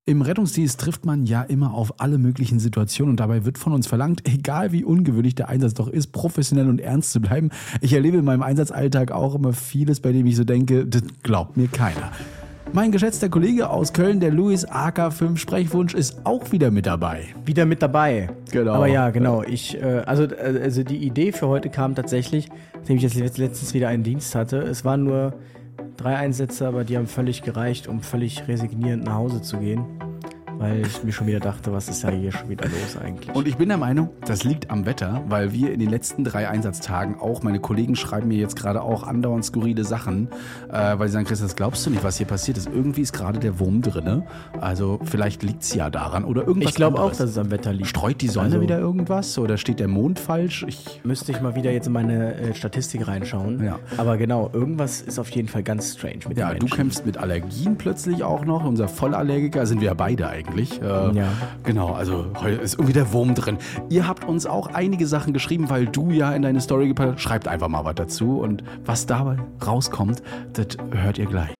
Im Rettungsdienst trifft man ja immer auf alle möglichen Situationen und dabei wird von uns verlangt, egal wie ungewöhnlich der Einsatz doch ist, professionell und ernst zu bleiben. Ich erlebe in meinem Einsatzalltag auch immer vieles, bei dem ich so denke, das glaubt mir keiner. Mein geschätzter Kollege aus Köln, der Luis AK5 Sprechwunsch, ist auch wieder mit dabei. Wieder mit dabei. Genau. Aber ja, genau. Also die Idee für heute kam tatsächlich, nachdem ich jetzt letztens wieder einen Dienst hatte. Es waren nur 3 Einsätze, aber die haben völlig gereicht, um völlig resignierend nach Hause zu gehen. Weil ich mir schon wieder dachte, was ist ja hier schon wieder los eigentlich? Und ich bin der Meinung, das liegt am Wetter, weil wir in den letzten 3 Einsatztagen auch, meine Kollegen schreiben mir jetzt gerade auch andauernd skurrile Sachen, weil sie sagen, Chris, das glaubst du nicht, was hier passiert ist. Irgendwie ist gerade der Wurm drin. Also vielleicht liegt es ja daran oder irgendwas. Ich glaube auch, dass es am Wetter liegt. Streut die Sonne wieder irgendwas oder steht der Mond falsch? Müsste ich mal wieder jetzt in meine Statistik reinschauen. Ja. Aber genau, irgendwas ist auf jeden Fall ganz strange mit den Menschen. Du kämpfst mit Allergien plötzlich auch noch. Unser Vollallergiker sind wir ja beide eigentlich. Ja. Genau, also heute ist irgendwie der Wurm drin. Ihr habt uns auch einige Sachen geschrieben, weil du ja in deine Story gepackt hast. Schreibt einfach mal was dazu und was dabei rauskommt, das hört ihr gleich.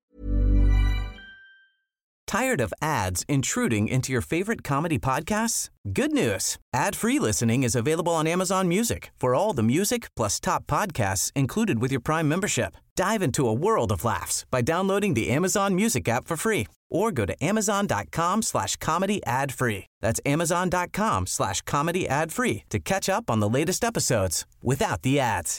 Tired of ads intruding into your favorite comedy podcasts? Good news. Ad-free listening is available on Amazon Music for all the music plus top podcasts included with your Prime membership. Dive into a world of laughs by downloading the Amazon Music app for free or go to amazon.com/comedy ad-free. That's amazon.com/comedy ad-free to catch up on the latest episodes without the ads.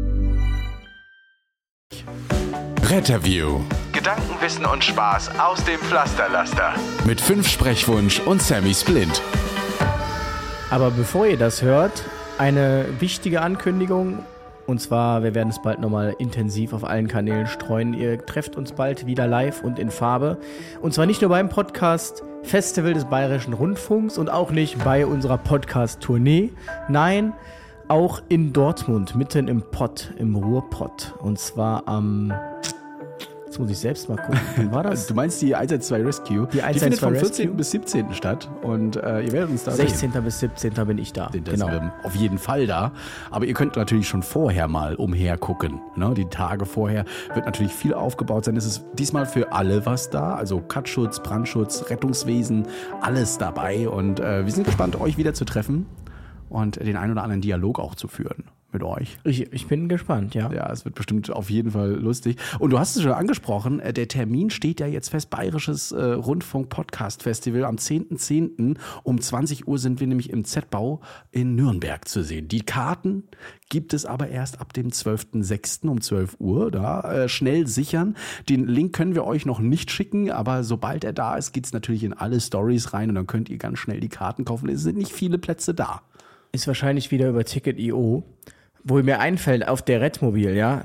Retterview. Gedanken, Wissen und Spaß aus dem Pflasterlaster. Mit 5 Sprechwunsch und Sammy Splint. Aber bevor ihr das hört, eine wichtige Ankündigung. Und zwar, wir werden es bald nochmal intensiv auf allen Kanälen streuen. Ihr trefft uns bald wieder live und in Farbe. Und zwar nicht nur beim Podcast Festival des Bayerischen Rundfunks und auch nicht bei unserer Podcast-Tournee. Nein, auch in Dortmund, mitten im Pott, im Ruhrpott. Und zwar am... Jetzt muss ich selbst mal gucken. Wann war das? Du meinst die 112 Rescue? Die 112 findet vom 14. Rescue? bis 17. statt und ihr werdet uns da 16. bis 17. bin ich da. Genau. Auf jeden Fall da. Aber ihr könnt natürlich schon vorher mal umhergucken. Ne? Die Tage vorher wird natürlich viel aufgebaut sein. Es ist diesmal für alle was da. Also Katschutz, Brandschutz, Rettungswesen, alles dabei. Und wir sind gespannt, euch wieder zu treffen und den ein oder anderen Dialog auch zu führen mit euch. Ich bin gespannt, ja. Ja, es wird bestimmt auf jeden Fall lustig. Und du hast es schon angesprochen, der Termin steht ja jetzt fest, Bayerisches Rundfunk-Podcast-Festival. Am 10.10. um 20 Uhr sind wir nämlich im Z-Bau in Nürnberg zu sehen. Die Karten gibt es aber erst ab dem 12.06. um 12 Uhr. Da schnell sichern. Den Link können wir euch noch nicht schicken, aber sobald er da ist, geht es natürlich in alle Stories rein und dann könnt ihr ganz schnell die Karten kaufen. Es sind nicht viele Plätze da. Ist wahrscheinlich wieder über Ticket.io. Wo mir einfällt, auf der Redmobil, ja,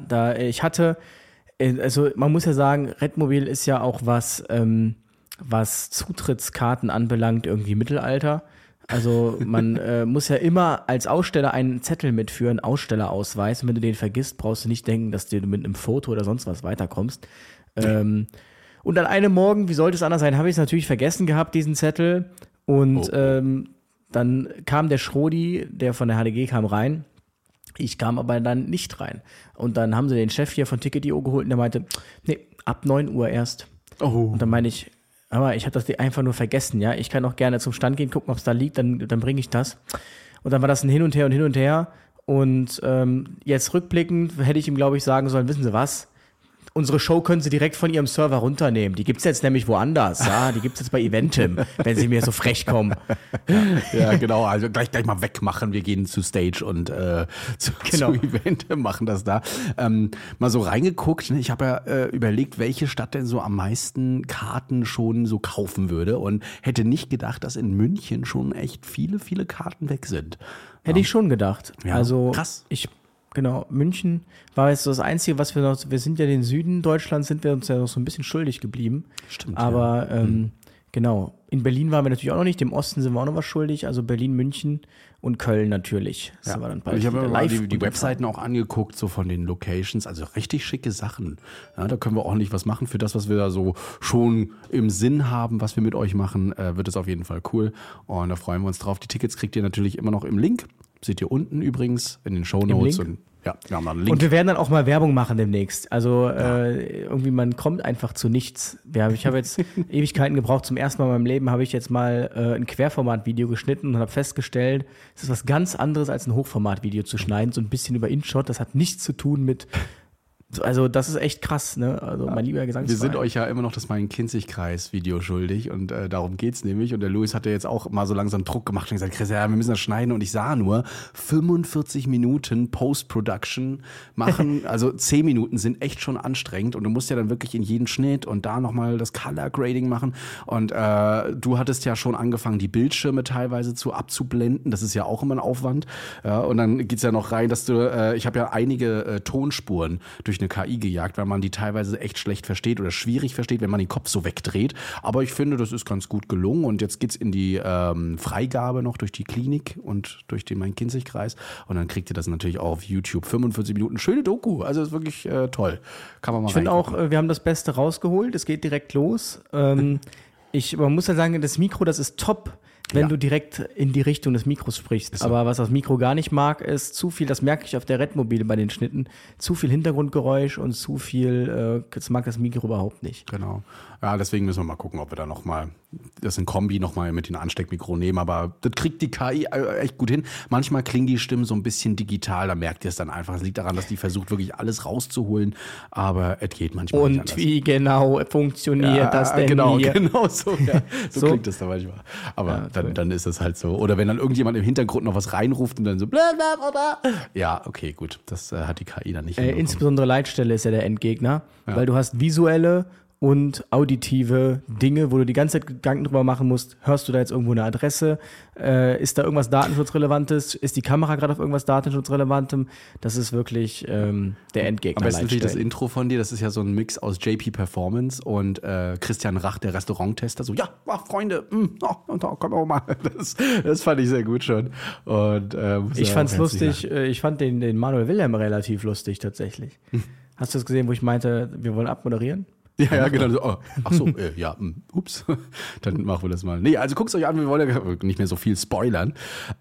also man muss ja sagen, Redmobil ist ja auch was Zutrittskarten anbelangt, irgendwie Mittelalter. Also man muss ja immer als Aussteller einen Zettel mitführen, Ausstellerausweis. Und wenn du den vergisst, brauchst du nicht denken, dass du mit einem Foto oder sonst was weiterkommst. Und an einem Morgen, wie sollte es anders sein, habe ich es natürlich vergessen gehabt, diesen Zettel. Und dann kam der Schrodi, der von der HDG kam, rein. Ich kam aber dann nicht rein. Und dann haben sie den Chef hier von Ticket.io geholt und der meinte, nee, ab 9 Uhr erst. Oh. Und dann meine ich, aber ich habe das einfach nur vergessen, ja. Ich kann auch gerne zum Stand gehen, gucken, ob es da liegt, dann bringe ich das. Und dann war das ein Hin und Her und Hin und Her. Und jetzt rückblickend hätte ich ihm, glaube ich, sagen sollen, wissen Sie was? Unsere Show können Sie direkt von Ihrem Server runternehmen. Die gibt's jetzt nämlich woanders. Ja, die gibt's jetzt bei Eventim, wenn Sie mir so frech kommen. Ja, genau. Also gleich mal wegmachen. Wir gehen zu Stage und zu Eventim machen das da. Mal so reingeguckt. Ne? Ich habe ja überlegt, welche Stadt denn so am meisten Karten schon so kaufen würde und hätte nicht gedacht, dass in München schon echt viele, viele Karten weg sind. Hätte ich schon gedacht. Ja, also krass. Genau, München war jetzt das Einzige, was wir sind ja den Süden Deutschlands, sind wir uns ja noch so ein bisschen schuldig geblieben. Stimmt. Aber genau, in Berlin waren wir natürlich auch noch nicht, im Osten sind wir auch noch was schuldig, also Berlin, München und Köln natürlich. Ja. Ich habe mir mal die Webseiten auch angeguckt, so von den Locations, also richtig schicke Sachen. Ja, da können wir auch nicht was machen für das, was wir da so schon im Sinn haben, was wir mit euch machen, wird es auf jeden Fall cool und da freuen wir uns drauf. Die Tickets kriegt ihr natürlich immer noch im Link. Seht ihr unten übrigens in den Shownotes. Ja, wir haben da einen Link. Und wir werden dann auch mal Werbung machen demnächst. Also irgendwie, man kommt einfach zu nichts. Ich habe jetzt Ewigkeiten gebraucht. Zum ersten Mal in meinem Leben habe ich jetzt mal ein Querformat-Video geschnitten und habe festgestellt, es ist was ganz anderes als ein Hochformat-Video zu schneiden. So ein bisschen über InShot. Das hat nichts zu tun mit... Also das ist echt krass, ne? Also mein lieber Gesangsverein. Wir sind euch ja immer noch das Main-Kinzig-Kreis-Video schuldig und darum geht's nämlich. Und der Louis hat ja jetzt auch mal so langsam Druck gemacht und gesagt, Chris, ja, wir müssen das schneiden. Und ich sah nur 45 Minuten Post-Production machen. Also 10 Minuten sind echt schon anstrengend und du musst ja dann wirklich in jeden Schnitt und da nochmal das Color-Grading machen. Und du hattest ja schon angefangen, die Bildschirme teilweise abzublenden. Das ist ja auch immer ein Aufwand. Ja, und dann geht's ja noch rein, dass du, ich habe ja einige Tonspuren durch eine KI gejagt, weil man die teilweise echt schlecht versteht oder schwierig versteht, wenn man den Kopf so wegdreht. Aber ich finde, das ist ganz gut gelungen und jetzt geht's in die Freigabe noch durch die Klinik und durch den Main-Kinzig-Kreis und dann kriegt ihr das natürlich auch auf YouTube. 45 Minuten, schöne Doku, also ist wirklich toll. Kann man mal Ich finde auch, wir haben das Beste rausgeholt, es geht direkt los. Man muss ja sagen, das Mikro, das ist top, wenn du direkt in die Richtung des Mikros sprichst. So. Aber was das Mikro gar nicht mag, ist zu viel, das merke ich auf der Redmobile bei den Schnitten, zu viel Hintergrundgeräusch und zu viel, das mag das Mikro überhaupt nicht. Genau. Ja, deswegen müssen wir mal gucken, ob wir da nochmal das in Kombi nochmal mit den Ansteckmikro nehmen. Aber das kriegt die KI echt gut hin. Manchmal klingen die Stimmen so ein bisschen digital, da merkt ihr es dann einfach. Es liegt daran, dass die versucht, wirklich alles rauszuholen. Aber es geht manchmal nicht anders. Und wie genau funktioniert das denn genau, hier? Genau so. Ja. So klingt das dann manchmal. Aber dann ist es halt so. Oder wenn dann irgendjemand im Hintergrund noch was reinruft und dann so blablabla. Ja, okay, gut. Das hat die KI dann nicht hinbekommen. Insbesondere Leitstelle ist ja der Endgegner, weil du hast visuelle und auditive Dinge, wo du die ganze Zeit Gedanken drüber machen musst, hörst du da jetzt irgendwo eine Adresse, ist da irgendwas Datenschutzrelevantes, ist die Kamera gerade auf irgendwas Datenschutzrelevantem, das ist wirklich der Endgegner. Am besten natürlich das Intro von dir, das ist ja so ein Mix aus JP Performance und Christian Rach, der Restauranttester, so, ja, Freunde, und da kommen wir mal. Das fand ich sehr gut schon. Und, ich fand's lustig, ich fand den Manuel Wilhelm relativ lustig tatsächlich. Hast du das gesehen, wo ich meinte, wir wollen abmoderieren? Ja, genau. So, ach so, ja, ups. Dann machen wir das mal. Nee, also guckt's euch an, wir wollen ja nicht mehr so viel spoilern.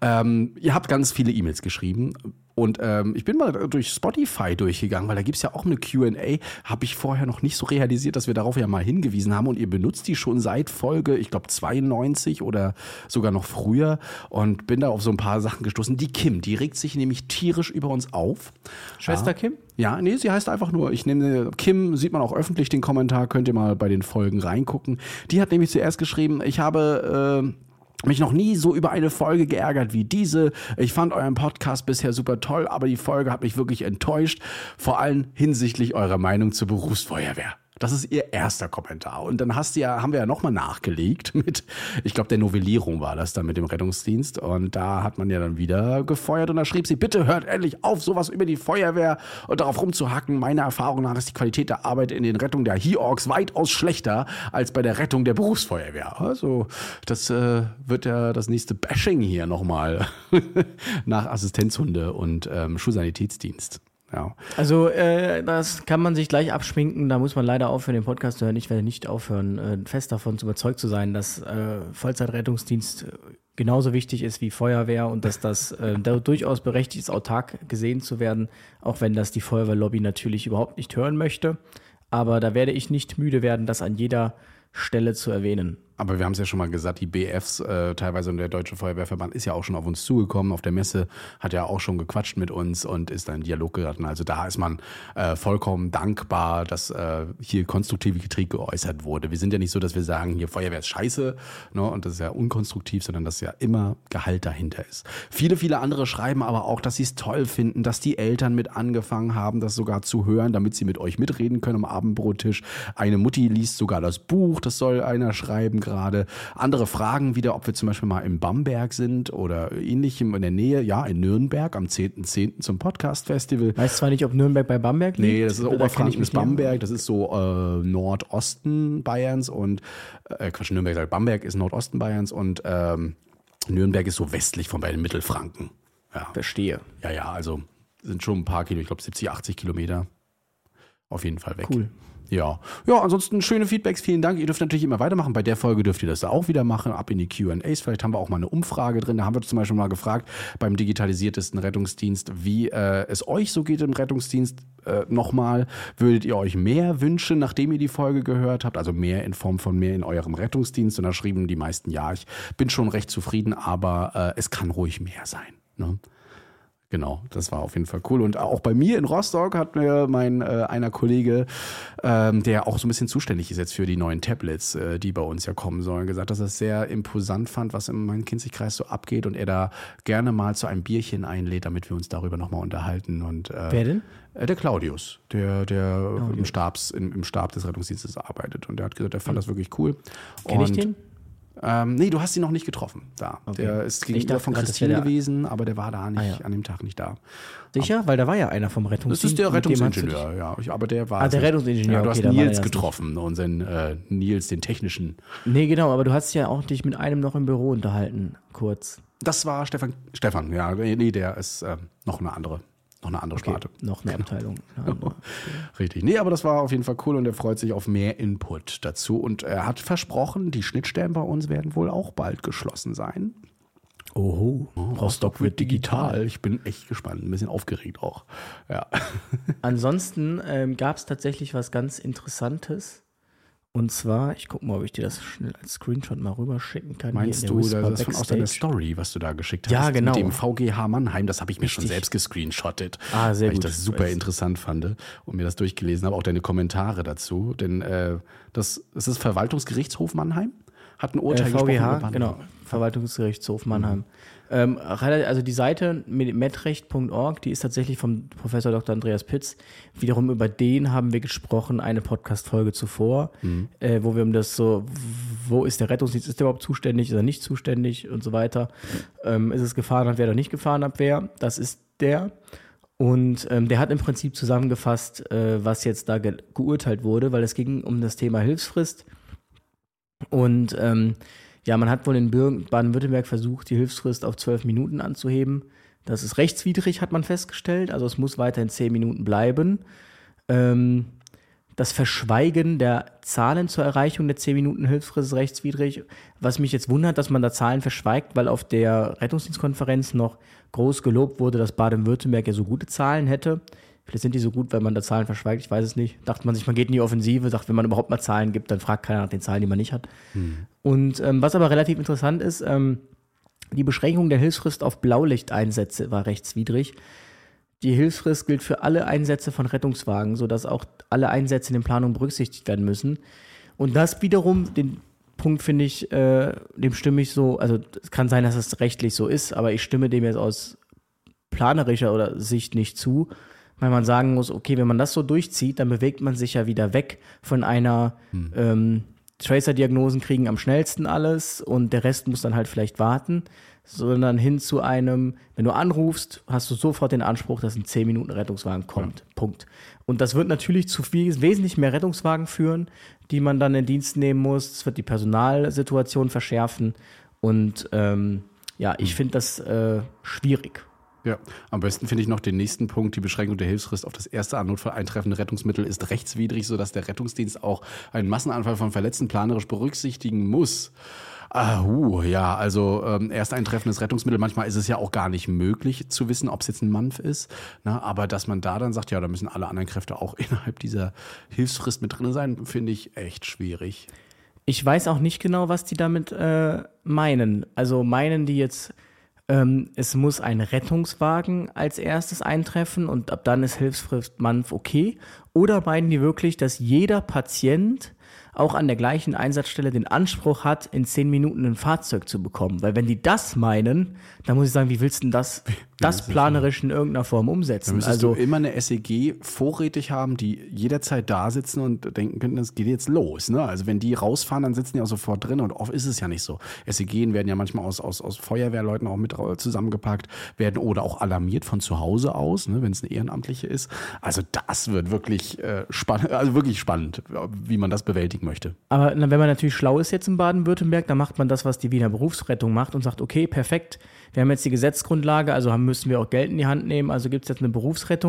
Ihr habt ganz viele E-Mails geschrieben. Und ich bin mal durch Spotify durchgegangen, weil da gibt's ja auch eine Q&A. Habe ich vorher noch nicht so realisiert, dass wir darauf ja mal hingewiesen haben. Und ihr benutzt die schon seit Folge, ich glaube 92 oder sogar noch früher. Und bin da auf so ein paar Sachen gestoßen. Die Kim, die regt sich nämlich tierisch über uns auf. Schwester Kim? Ja, nee, sie heißt einfach nur, ich nehme Kim, sieht man auch öffentlich den Kommentar, könnt ihr mal bei den Folgen reingucken. Die hat nämlich zuerst geschrieben, ich habe... mich noch nie so über eine Folge geärgert wie diese. Ich fand euren Podcast bisher super toll, aber die Folge hat mich wirklich enttäuscht. Vor allem hinsichtlich eurer Meinung zur Berufsfeuerwehr. Das ist ihr erster Kommentar. Und dann haben wir ja nochmal nachgelegt mit, ich glaube, der Novellierung war das dann mit dem Rettungsdienst. Und da hat man ja dann wieder gefeuert. Und da schrieb sie, bitte hört endlich auf, sowas über die Feuerwehr und darauf rumzuhacken. Meiner Erfahrung nach ist die Qualität der Arbeit in den Rettungen der HEORGs weitaus schlechter als bei der Rettung der Berufsfeuerwehr. Also das wird ja das nächste Bashing hier nochmal nach Assistenzhunde und Schulsanitätsdienst. Ja. Also das kann man sich gleich abschminken, da muss man leider aufhören, den Podcast zu hören. Ich werde nicht aufhören, fest davon überzeugt zu sein, dass Vollzeitrettungsdienst genauso wichtig ist wie Feuerwehr und dass das durchaus berechtigt ist, autark gesehen zu werden, auch wenn das die Feuerwehrlobby natürlich überhaupt nicht hören möchte. Aber da werde ich nicht müde werden, das an jeder Stelle zu erwähnen. Aber wir haben es ja schon mal gesagt, die BFs, teilweise und der Deutsche Feuerwehrverband ist ja auch schon auf uns zugekommen. Auf der Messe hat ja auch schon gequatscht mit uns und ist dann in Dialog geraten. Also da ist man vollkommen dankbar, dass hier konstruktive Kritik geäußert wurde. Wir sind ja nicht so, dass wir sagen, hier Feuerwehr ist scheiße, ne, und das ist ja unkonstruktiv, sondern dass ja immer Gehalt dahinter ist. Viele, viele andere schreiben aber auch, dass sie es toll finden, dass die Eltern mit angefangen haben, das sogar zu hören, damit sie mit euch mitreden können am Abendbrottisch. Eine Mutti liest sogar das Buch, das soll einer schreiben gerade. Andere fragen wieder, ob wir zum Beispiel mal in Bamberg sind oder ähnlichem in der Nähe. Ja, in Nürnberg am 10.10. zum Podcast-Festival. Weiß zwar nicht, ob Nürnberg bei Bamberg liegt. Nee, das ist Oberfranken bis Bamberg. Das ist so Nordosten Bayerns und Nürnberg sagt Bamberg ist Nordosten Bayerns und Nürnberg ist so westlich von bei den Mittelfranken. Ja. Verstehe. Ja, also sind schon ein paar Kilo, ich glaube 70, 80 Kilometer. auf jeden Fall weg. Cool. Ja, ansonsten schöne Feedbacks, vielen Dank. Ihr dürft natürlich immer weitermachen. Bei der Folge dürft ihr das auch wieder machen, ab in die Q&As. Vielleicht haben wir auch mal eine Umfrage drin. Da haben wir zum Beispiel mal gefragt beim digitalisiertesten Rettungsdienst, wie es euch so geht im Rettungsdienst. Nochmal, würdet ihr euch mehr wünschen, nachdem ihr die Folge gehört habt? Also mehr in Form von mehr in eurem Rettungsdienst. Und da schrieben die meisten, ja, ich bin schon recht zufrieden, aber es kann ruhig mehr sein. Ne? Genau, das war auf jeden Fall cool. Und auch bei mir in Rostock hat mir einer Kollege, der auch so ein bisschen zuständig ist jetzt für die neuen Tablets, die bei uns ja kommen sollen, gesagt, dass er es sehr imposant fand, was im Main-Kinzig-Kreis so abgeht und er da gerne mal zu einem Bierchen einlädt, damit wir uns darüber nochmal unterhalten. Und, Wer denn? Der Claudius, der im Stab des Rettungsdienstes arbeitet. Und der hat gesagt, er fand das wirklich cool. Kenn ich den? Nee, du hast ihn noch nicht getroffen. Da. Okay. Der ist gegenüber von Christine gewesen, aber der war da nicht, an dem Tag nicht da. Sicher? Weil da war ja einer vom Rettungsdienst. Das ist der Rettungsingenieur, ja. Aber der war. Der Rettungsingenieur. Ja, du okay, hast Nils getroffen, unseren Nils, den technischen. Nee, genau, aber du hast ja auch dich mit einem noch im Büro unterhalten, kurz. Das war Stefan, ja. Nee, der ist noch eine andere Sparte. Noch eine Abteilung. Richtig. Nee, aber das war auf jeden Fall cool und er freut sich auf mehr Input dazu. Und er hat versprochen, die Schnittstellen bei uns werden wohl auch bald geschlossen sein. Oho, Rostock wird digital. Ich bin echt gespannt, ein bisschen aufgeregt auch. Ja. Ansonsten gab es tatsächlich was ganz Interessantes. Und zwar, ich gucke mal, ob ich dir das schnell als Screenshot mal rüberschicken kann. Meinst du, das von aus deiner Story, was du da geschickt hast? Ja, genau. Mit dem VGH Mannheim, das habe ich mir schon selbst gescreenshottet. Sehr weil gut. ich das super interessant fand und mir das durchgelesen habe, auch deine Kommentare dazu. Denn das ist Verwaltungsgerichtshof Mannheim? Hat ein Urteil VGH, genau. Verwaltungsgerichtshof Mannheim. Also die Seite medrecht.org, die ist tatsächlich vom Professor Dr. Andreas Pitz. Wiederum über den haben wir gesprochen, eine Podcast-Folge zuvor, wo wir um das so, wo ist der Rettungsdienst, ist der überhaupt zuständig, ist er nicht zuständig und so weiter. Ist es Gefahrenabwehr oder nicht Gefahrenabwehr? Das ist der. Und der hat im Prinzip zusammengefasst, was jetzt da geurteilt wurde, weil es ging um das Thema Hilfsfrist. Und man hat wohl in Baden-Württemberg versucht, die Hilfsfrist auf 12 Minuten anzuheben. Das ist rechtswidrig, hat man festgestellt. Also es muss weiterhin 10 Minuten bleiben. Das Verschweigen der Zahlen zur Erreichung der 10 Minuten Hilfsfrist ist rechtswidrig. Was mich jetzt wundert, dass man da Zahlen verschweigt, weil auf der Rettungsdienstkonferenz noch groß gelobt wurde, dass Baden-Württemberg ja so gute Zahlen hätte. Vielleicht sind die so gut, wenn man da Zahlen verschweigt, ich weiß es nicht. Dachte man sich, man geht in die Offensive, sagt, wenn man überhaupt mal Zahlen gibt, dann fragt keiner nach den Zahlen, die man nicht hat. Und was aber relativ interessant ist, die Beschränkung der Hilfsfrist auf Blaulichteinsätze war rechtswidrig. Die Hilfsfrist gilt für alle Einsätze von Rettungswagen, sodass auch alle Einsätze in den Planungen berücksichtigt werden müssen. Und das wiederum, den Punkt finde ich, dem stimme ich so, also es kann sein, dass es rechtlich so ist, aber ich stimme dem jetzt aus planerischer Sicht nicht zu, weil man sagen muss, okay, wenn man das so durchzieht, dann bewegt man sich ja wieder weg von einer Tracer-Diagnosen kriegen am schnellsten alles und der Rest muss dann halt vielleicht warten, sondern hin zu einem, wenn du anrufst, hast du sofort den Anspruch, dass ein 10 Minuten Rettungswagen kommt. Ja. Punkt. Und das wird natürlich zu wesentlich mehr Rettungswagen führen, die man dann in Dienst nehmen muss. Es wird die Personalsituation verschärfen und ich finde das schwierig. Ja, am besten finde ich noch den nächsten Punkt, die Beschränkung der Hilfsfrist auf das erste an Notfall eintreffende Rettungsmittel ist rechtswidrig, sodass der Rettungsdienst auch einen Massenanfall von Verletzten planerisch berücksichtigen muss. Also erst eintreffendes Rettungsmittel, manchmal ist es ja auch gar nicht möglich zu wissen, ob es jetzt ein Mampf ist, aber dass man da dann sagt, ja, da müssen alle anderen Kräfte auch innerhalb dieser Hilfsfrist mit drin sein, finde ich echt schwierig. Ich weiß auch nicht genau, was die damit meinen. Also meinen die jetzt, es muss ein Rettungswagen als erstes eintreffen und ab dann ist Hilfsfrist Mampf okay? Oder meinen die wirklich, dass jeder Patient auch an der gleichen Einsatzstelle den Anspruch hat, in 10 Minuten ein Fahrzeug zu bekommen? Weil wenn die das meinen, dann muss ich sagen, wie willst du denn das planerisch in irgendeiner Form umsetzen? Dann müsstest du immer eine SEG vorrätig haben, die jederzeit da sitzen und denken könnten, das geht jetzt los. Ne? Also wenn die rausfahren, dann sitzen die auch sofort drin und oft ist es ja nicht so. SEG werden ja manchmal aus Feuerwehrleuten auch mit zusammengepackt, werden oder auch alarmiert von zu Hause aus, ne, wenn es eine ehrenamtliche ist. Also das wird wirklich spannend, wie man das bewältigen möchte. Aber wenn man natürlich schlau ist jetzt in Baden-Württemberg, dann macht man das, was die Wiener Berufsrettung macht und sagt, okay, perfekt, wir haben jetzt die Gesetzesgrundlage, also müssen wir auch Geld in die Hand nehmen, also gibt es jetzt eine Berufsrettung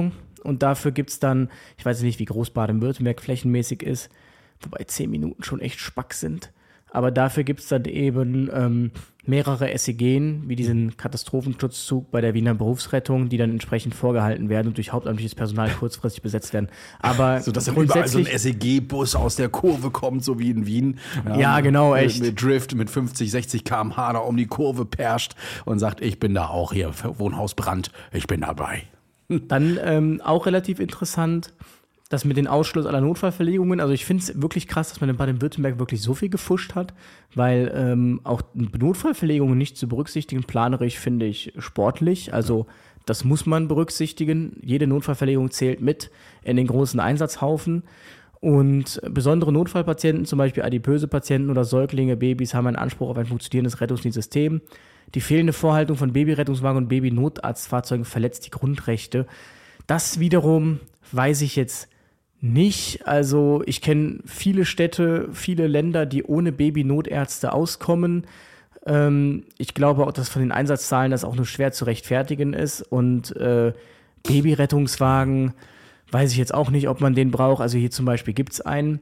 Und dafür gibt es dann, ich weiß nicht, wie groß Baden-Württemberg flächenmäßig ist, wobei 10 Minuten schon echt Spack sind. Aber dafür gibt es dann eben mehrere SEGen, wie diesen Katastrophenschutzzug bei der Wiener Berufsrettung, die dann entsprechend vorgehalten werden und durch hauptamtliches Personal kurzfristig besetzt werden. Aber so dass dann überall so ein SEG-Bus aus der Kurve kommt, so wie in Wien. Ja, genau, echt. Mit Drift, mit 50, 60 km/h da um die Kurve perscht und sagt, ich bin da auch hier, Wohnhausbrand, ich bin dabei. Dann auch relativ interessant, das mit den Ausschluss aller Notfallverlegungen. Also ich finde es wirklich krass, dass man in Baden-Württemberg wirklich so viel gefuscht hat, weil auch Notfallverlegungen nicht zu berücksichtigen, planerisch finde ich sportlich. Also das muss man berücksichtigen. Jede Notfallverlegung zählt mit in den großen Einsatzhaufen. Und besondere Notfallpatienten, zum Beispiel adipöse Patienten oder Säuglinge, Babys, haben einen Anspruch auf ein funktionierendes Rettungsdienstsystem. Die fehlende Vorhaltung von Babyrettungswagen und Babynotarztfahrzeugen verletzt die Grundrechte. Das wiederum weiß ich jetzt nicht. Also ich kenne viele Städte, viele Länder, die ohne Babynotärzte auskommen. Ich glaube auch, dass von den Einsatzzahlen das auch nur schwer zu rechtfertigen ist. Und Babyrettungswagen weiß ich jetzt auch nicht, ob man den braucht. Also hier zum Beispiel gibt es einen.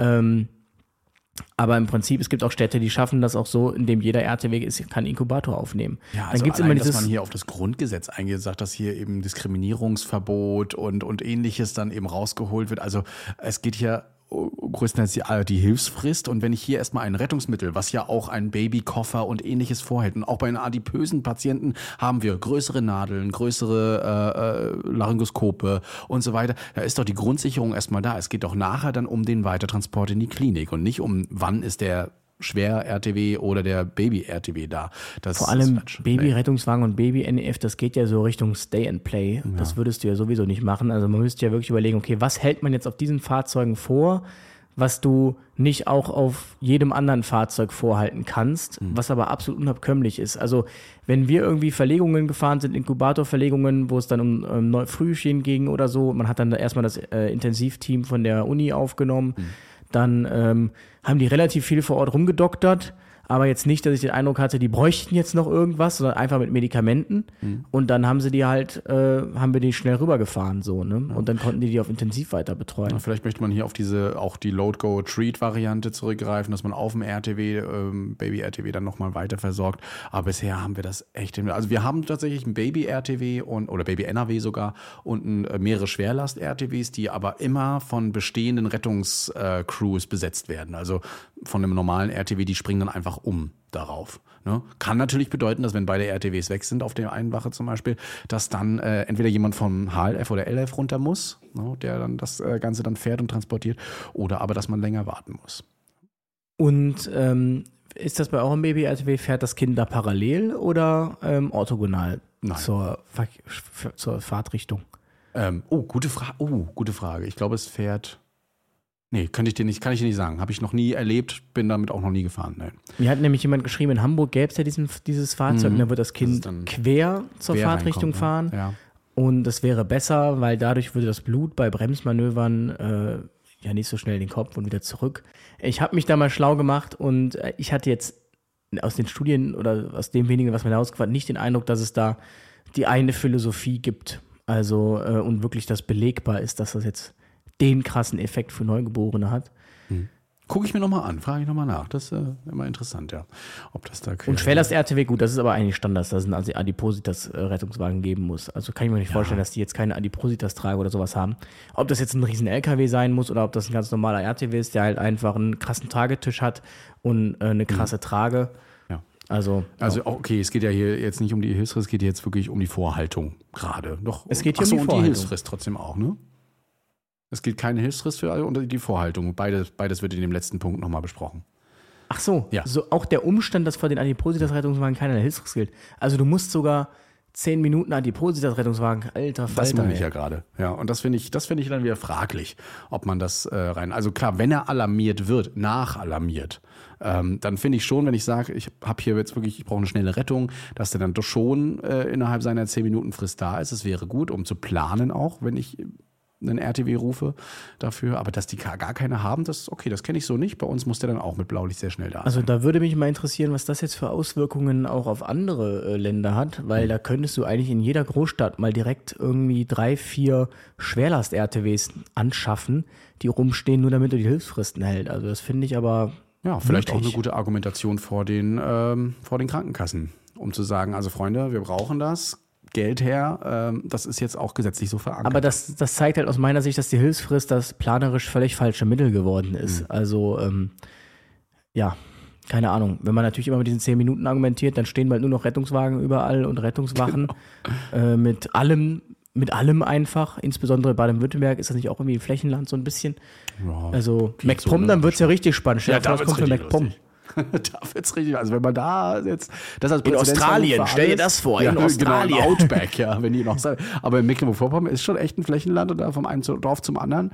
Aber im Prinzip, es gibt auch Städte, die schaffen das auch so, indem jeder RTW kann einen Inkubator aufnehmen. Ja, also dann gibt's allein, immer dieses, dass man hier auf das Grundgesetz eingeht, sagt, dass hier eben Diskriminierungsverbot und Ähnliches dann eben rausgeholt wird. Also es geht hier größtenteils die Hilfsfrist. Und wenn ich hier erstmal ein Rettungsmittel, was ja auch einen Babykoffer und Ähnliches vorhält, und auch bei den adipösen Patienten haben wir größere Nadeln, größere Laryngoskope und so weiter, da ist doch die Grundsicherung erstmal da. Es geht doch nachher dann um den Weitertransport in die Klinik und nicht um, wann ist der Schwer-RTW oder der Baby-RTW da. Das vor allem ist Babyrettungswagen und Baby-NEF, das geht ja so Richtung Stay and Play. Ja. Das würdest du ja sowieso nicht machen. Also man müsste ja wirklich überlegen, okay, was hält man jetzt auf diesen Fahrzeugen vor, was du nicht auch auf jedem anderen Fahrzeug vorhalten kannst, was aber absolut unabkömmlich ist. Also wenn wir irgendwie Verlegungen gefahren sind, Inkubatorverlegungen, wo es dann um Frühchen ging oder so, man hat dann erstmal das Intensivteam von der Uni aufgenommen, dann haben die relativ viel vor Ort rumgedoktert, aber jetzt nicht, dass ich den Eindruck hatte, die bräuchten jetzt noch irgendwas, sondern einfach mit Medikamenten. Und dann haben sie die halt, haben wir die schnell rübergefahren, so, ne? Ja. Und dann konnten die auf Intensiv weiter betreuen. Ja, vielleicht möchte man hier auf auch die Load-Go-Treat-Variante zurückgreifen, dass man auf dem RTW, Baby-RTW dann nochmal weiter versorgt. Aber bisher haben wir das echt, also wir haben tatsächlich ein Baby-RTW oder Baby-NRW sogar und mehrere Schwerlast-RTWs, die aber immer von bestehenden Rettungscrews besetzt werden. Also von einem normalen RTW, die springen dann einfach um darauf. Ne? Kann natürlich bedeuten, dass wenn beide RTWs weg sind, auf der einen Wache zum Beispiel, dass dann entweder jemand vom HLF oder LF runter muss, ne, der dann das Ganze dann fährt und transportiert, oder aber, dass man länger warten muss. Und ist das bei eurem Baby-RTW, fährt das Kind da parallel oder orthogonal zur Fahrtrichtung? Gute Frage. Ich glaube, es fährt... Nee, kann ich dir nicht sagen. Habe ich noch nie erlebt, bin damit auch noch nie gefahren. Nee. Mir hat nämlich jemand geschrieben, in Hamburg gäbe es ja dieses Fahrzeug und da wird das Kind quer zur Fahrtrichtung fahren. Ja. Und das wäre besser, weil dadurch würde das Blut bei Bremsmanövern ja nicht so schnell in den Kopf und wieder zurück. Ich habe mich da mal schlau gemacht und ich hatte jetzt aus den Studien oder aus dem wenigen, was mir da ausgefallen, nicht den Eindruck, dass es da die eine Philosophie gibt. Also und wirklich das belegbar ist, dass das jetzt den krassen Effekt für Neugeborene hat. Gucke ich mir nochmal an, frage ich nochmal nach. Das ist immer interessant, ja. Ob das da und Schwerlast-RTW, gut, das ist aber eigentlich Standard, dass es einen Adipositas-Rettungswagen geben muss. Also kann ich mir nicht vorstellen, dass die jetzt keine Adipositas-Trage oder sowas haben. Ob das jetzt ein riesen LKW sein muss oder ob das ein ganz normaler RTW ist, der halt einfach einen krassen Tragetisch hat und eine krasse Trage. Ja. Also okay, es geht ja hier jetzt nicht um die Hilfsfrist, es geht jetzt wirklich um die Vorhaltung gerade. Doch. Es geht hier um die Vorhaltung. Und die Hilfsfrist trotzdem auch, ne? Es gilt keine Hilfsfrist für alle und die Vorhaltung. Beides wird in dem letzten Punkt nochmal besprochen. Ach so, ja. So auch der Umstand, dass vor den Adipositas-Rettungswagen keine Hilfsfrist gilt. Also du musst sogar 10 Minuten Adipositas-Rettungswagen, alter Falter. Das meine ich ja gerade. Ja, und das finde ich dann wieder fraglich, ob man das also klar, wenn er alarmiert wird, nachalarmiert, dann finde ich schon, wenn ich sage, ich habe hier jetzt wirklich, ich brauche eine schnelle Rettung, dass der dann doch schon innerhalb seiner 10 Minuten Frist da ist. Es wäre gut, um zu planen auch, wenn ich einen RTW-Rufe dafür. Aber dass die gar keine haben, das kenne ich so nicht. Bei uns muss der dann auch mit Blaulicht sehr schnell da sein. Also da würde mich mal interessieren, was das jetzt für Auswirkungen auch auf andere Länder hat, weil da könntest du eigentlich in jeder Großstadt mal direkt irgendwie 3, 4 Schwerlast-RTWs anschaffen, die rumstehen, nur damit du die Hilfsfristen hält. Also das finde ich aber Ja, vielleicht auch mutig. eine gute Argumentation vor den Krankenkassen, um zu sagen, also Freunde, wir brauchen das, Geld her, das ist jetzt auch gesetzlich so verankert. Aber das zeigt halt aus meiner Sicht, dass die Hilfsfrist das planerisch völlig falsche Mittel geworden ist. Also, ja, keine Ahnung. Wenn man natürlich immer mit diesen 10 Minuten argumentiert, dann stehen bald nur noch Rettungswagen überall und Rettungswachen mit allem einfach. Insbesondere Baden-Württemberg ist das nicht auch irgendwie ein Flächenland so ein bisschen. Ja, Also so, MacPom, ne? dann wird es ja richtig spannend. Stell dir da vor, was wird's kommt für richtig MacPom. lustig. Da wird's richtig, also wenn man da jetzt das als In Präzedenzfall Australien, für stell dir alles- das vor, ja, in Australien. Genau, im Outback, ja, wenn die noch sagen. Aber in Mecklenburg-Vorpommern ist schon echt ein Flächenland und da vom einen Dorf zum anderen.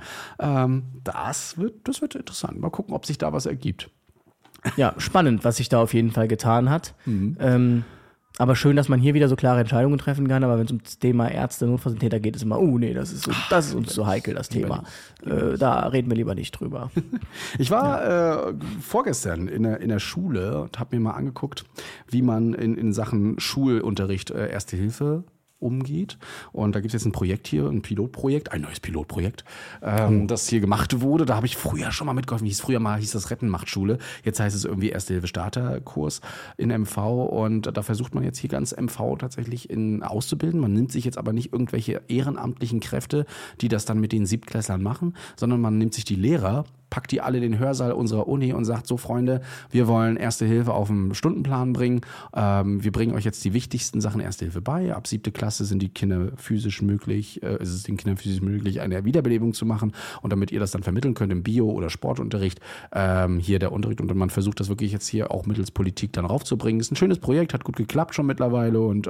Das wird interessant. Mal gucken, ob sich da was ergibt. Ja, spannend, was sich da auf jeden Fall getan hat. Aber schön, dass man hier wieder so klare Entscheidungen treffen kann. Aber wenn es um das Thema Ärzte, Notfallsanitäter geht, ist immer, nee, das ist uns so heikel, das Thema. Da reden wir lieber nicht drüber. Ich war vorgestern in der Schule und habe mir mal angeguckt, wie man in Sachen Schulunterricht Erste Hilfe umgeht. Und da gibt es jetzt ein Projekt hier, ein neues Pilotprojekt, das hier gemacht wurde. Da habe ich früher schon mal mitgeholfen. Hieß das Retten macht Schule. Jetzt heißt es irgendwie Erste-Hilfe-Starter-Kurs in MV. Und da versucht man jetzt hier ganz MV tatsächlich auszubilden. Man nimmt sich jetzt aber nicht irgendwelche ehrenamtlichen Kräfte, die das dann mit den Siebtklässlern machen, sondern man nimmt sich die Lehrer, packt die alle in den Hörsaal unserer Uni und sagt, so Freunde, wir wollen Erste Hilfe auf den Stundenplan bringen. Wir bringen euch jetzt die wichtigsten Sachen Erste Hilfe bei. Ab 7. Klasse sind die Kinder physisch möglich, ist es den Kindern physisch möglich, eine Wiederbelebung zu machen. Und damit ihr das dann vermitteln könnt im Bio- oder Sportunterricht, hier der Unterricht. Und man versucht das wirklich jetzt hier auch mittels Politik dann raufzubringen. Ist ein schönes Projekt, hat gut geklappt schon mittlerweile. Und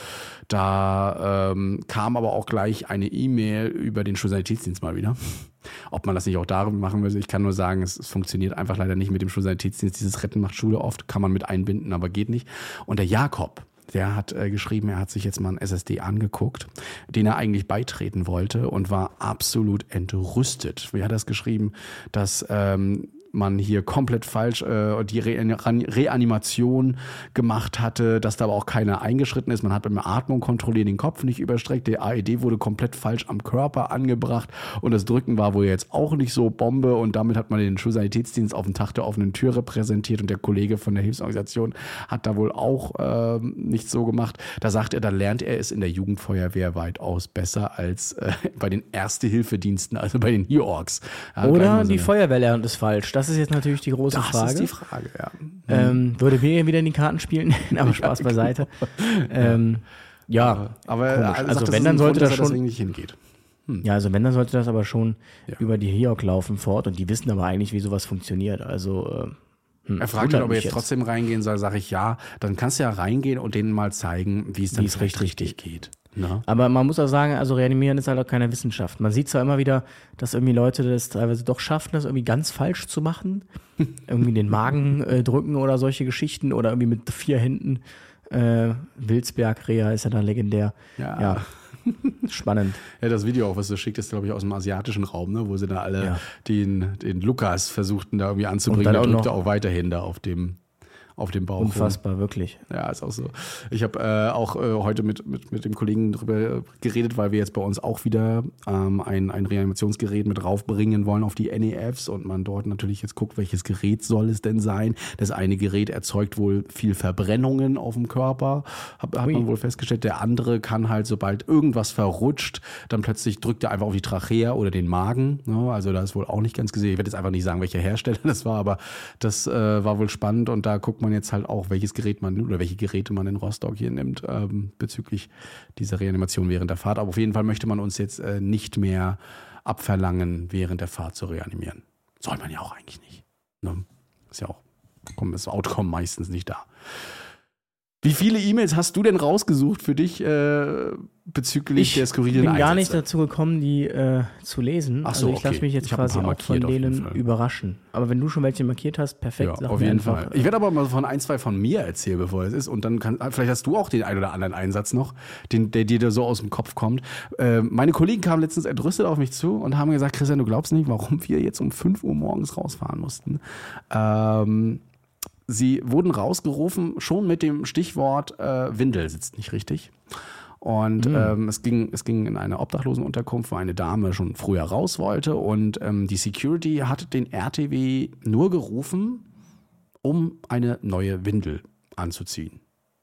da kam aber auch gleich eine E-Mail über den Schulsanitätsdienst mal wieder. Ob man das nicht auch darüber machen will, ich kann nur sagen, es funktioniert einfach leider nicht mit dem Schulsanitätsdienst. Dieses Retten macht Schule oft, kann man mit einbinden, aber geht nicht. Und der Jakob, der hat geschrieben, er hat sich jetzt mal einen SSD angeguckt, den er eigentlich beitreten wollte und war absolut entrüstet. Wie hat er das geschrieben, dass man hier komplett falsch die Reanimation gemacht hatte, dass da aber auch keiner eingeschritten ist. Man hat beim Atmung kontrolliert den Kopf nicht überstreckt. Der AED wurde komplett falsch am Körper angebracht und das Drücken war wohl jetzt auch nicht so Bombe und damit hat man den Schulsanitätsdienst auf den Tag der offenen Tür repräsentiert und der Kollege von der Hilfsorganisation hat da wohl auch nicht so gemacht. Da sagt er, da lernt er es in der Jugendfeuerwehr weitaus besser als bei den Erste-Hilfe-Diensten, also bei den HIORGs. Ja, Oder die Feuerwehr lernt es falsch. Das ist jetzt natürlich die große Frage. Das ist die Frage, ja. Würde mir wieder in die Karten spielen, aber Spaß beiseite. Ja, aber komisch. sagt, Also das wenn, ist dann ein sollte Grund, das dass er schon, deswegen nicht hingeht. ja, also wenn, dann sollte das aber schon Ja. über die HIOC laufen vor Ort und die wissen aber eigentlich, wie sowas funktioniert. Also Er fragt mich, ob er jetzt trotzdem reingehen soll, sage ich ja. Dann kannst du ja reingehen und denen mal zeigen, wie es dann es vielleicht richtig geht. Na? Aber man muss auch sagen, also Reanimieren ist halt auch keine Wissenschaft. Man sieht zwar immer wieder, dass irgendwie Leute das teilweise doch schaffen, das irgendwie ganz falsch zu machen. Irgendwie den Magen drücken oder solche Geschichten oder irgendwie mit 4 Händen. Wilsberg-Reha ist ja da legendär. Ja. Spannend. Ja, das Video auch, was du schickt, ist, glaube ich, aus dem asiatischen Raum, ne? Wo sie da alle den Lukas versuchten, da irgendwie anzubringen. Und Der dann auch drückte noch- auch weiterhin da auf dem Bauch. Unfassbar, wirklich. Ja, ist auch so. Ich habe auch heute mit dem Kollegen drüber geredet, weil wir jetzt bei uns auch wieder ein Reanimationsgerät mit raufbringen wollen auf die NEFs und man dort natürlich jetzt guckt, welches Gerät soll es denn sein. Das eine Gerät erzeugt wohl viel Verbrennungen auf dem Körper, hat man wohl festgestellt. Der andere kann halt, sobald irgendwas verrutscht, dann plötzlich drückt er einfach auf die Trachea oder den Magen. Ne? Also da ist wohl auch nicht ganz gesehen. Ich werde jetzt einfach nicht sagen, welcher Hersteller das war, aber das war wohl spannend und da guckt man jetzt halt auch, welches Gerät man oder welche Geräte man in Rostock hier nimmt bezüglich dieser Reanimation während der Fahrt. Aber auf jeden Fall möchte man uns jetzt nicht mehr abverlangen, während der Fahrt zu reanimieren. Soll man ja auch eigentlich nicht. Ne? Ist ja auch, kommt das Outcome meistens nicht da. Wie viele E-Mails hast du denn rausgesucht für dich bezüglich der skurrilen Ich bin gar Einsätze? nicht dazu gekommen, die zu lesen. Ach so, also ich lasse okay. mich jetzt Ich hab ein quasi paar auch von markiert auf jeden denen Fall. überraschen. Aber wenn du schon welche markiert hast, perfekt. Ja, sag auf mir jeden einfach, Fall. Ich werde aber mal von 1, 2 von mir erzählen, bevor es ist. Und dann vielleicht hast du auch den ein oder anderen Einsatz noch, der dir da so aus dem Kopf kommt. Meine Kollegen kamen letztens entrüstet auf mich zu und haben gesagt, Christian, du glaubst nicht, warum wir jetzt um 5 Uhr morgens rausfahren mussten. Sie wurden rausgerufen, schon mit dem Stichwort Windel sitzt nicht richtig. Und es ging in eine Obdachlosenunterkunft, wo eine Dame schon früher raus wollte. Und die Security hat den RTW nur gerufen, um eine neue Windel anzuziehen.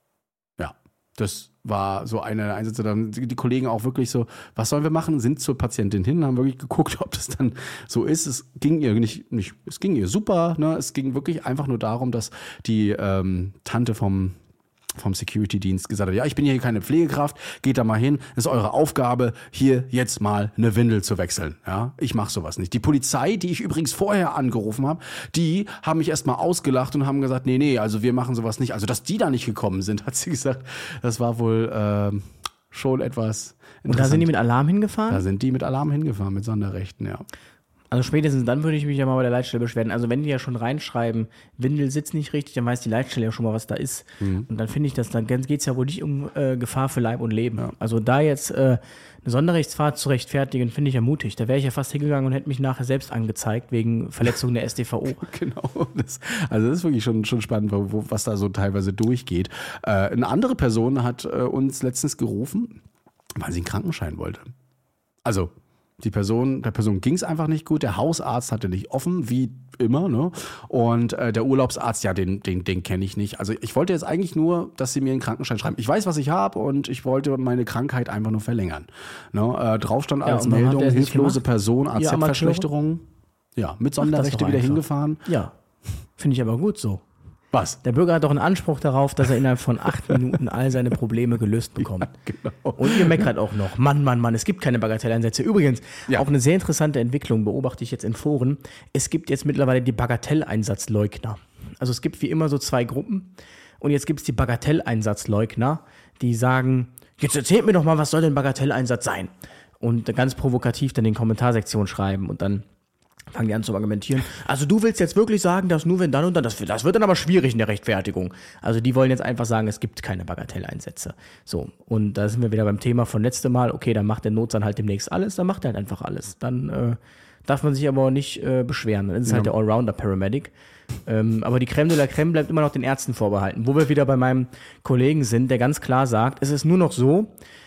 Ja, das war so eine Einsätze. Dann die Kollegen auch wirklich so, was sollen wir machen? Sind zur Patientin hin, haben wirklich geguckt, ob das dann so ist. Es ging ihr es ging ihr super. Ne? Es ging wirklich einfach nur darum, dass die Tante vom Security-Dienst gesagt hat, ja, ich bin hier keine Pflegekraft, geht da mal hin, ist eure Aufgabe, hier jetzt mal eine Windel zu wechseln. Ja, ich mache sowas nicht. Die Polizei, die ich übrigens vorher angerufen habe, die haben mich erstmal ausgelacht und haben gesagt, nee, also wir machen sowas nicht. Also, dass die da nicht gekommen sind, hat sie gesagt, das war wohl schon etwas interessant. Und da sind die mit Alarm hingefahren? Da sind die mit Alarm hingefahren, mit Sonderrechten, ja. Also spätestens dann würde ich mich ja mal bei der Leitstelle beschweren. Also wenn die ja schon reinschreiben, Windel sitzt nicht richtig, dann weiß die Leitstelle ja schon mal, was da ist. Und dann finde ich das, dann geht es ja wohl nicht um Gefahr für Leib und Leben. Ja. Also da jetzt eine Sonderrechtsfahrt zu rechtfertigen, finde ich ja mutig. Da wäre ich ja fast hingegangen und hätte mich nachher selbst angezeigt wegen Verletzung der StVO. Genau. Das ist wirklich schon spannend, was da so teilweise durchgeht. Eine andere Person hat uns letztens gerufen, weil sie einen Krankenschein wollte. Also der Person ging es einfach nicht gut. Der Hausarzt hatte nicht offen, wie immer, ne? Und der Urlaubsarzt, ja, den kenne ich nicht. Also ich wollte jetzt eigentlich nur, dass sie mir einen Krankenschein schreiben. Ich weiß, was ich habe und ich wollte meine Krankheit einfach nur verlängern. Ne? Drauf stand als und warum hat Meldung, er es nicht hilflose gemacht? Person, Ihr AZ-Verschlechterung. Ja, mit das Sonderrechte doch wieder einfach. hingefahren. Ja, finde ich aber gut so. Was? Der Bürger hat doch einen Anspruch darauf, dass er innerhalb von 8 Minuten all seine Probleme gelöst bekommt. Genau. Und ihr meckert auch noch. Mann, es gibt keine Bagatelleinsätze. Übrigens, Ja. auch eine sehr interessante Entwicklung beobachte ich jetzt in Foren. Es gibt jetzt mittlerweile die Bagatelleinsatzleugner. Also es gibt wie immer so 2 Gruppen. Und jetzt gibt es die Bagatelleinsatzleugner, die sagen, jetzt erzählt mir doch mal, was soll denn Bagatelleinsatz sein? Und ganz provokativ dann in den Kommentarsektionen schreiben und dann fangen die an zu argumentieren. Also du willst jetzt wirklich sagen, dass nur wenn dann und dann, das wird dann aber schwierig in der Rechtfertigung. Also die wollen jetzt einfach sagen, es gibt keine Bagatelleinsätze. So, und da sind wir wieder beim Thema von letztem Mal. Okay, dann macht der Notsan halt demnächst alles, dann macht er halt einfach alles. Dann darf man sich aber auch nicht beschweren. Dann ist es halt der Allrounder-Paramedic. Aber die Crème de la Crème bleibt immer noch den Ärzten vorbehalten. Wo wir wieder bei meinem Kollegen sind, der ganz klar sagt, es ist nur noch so,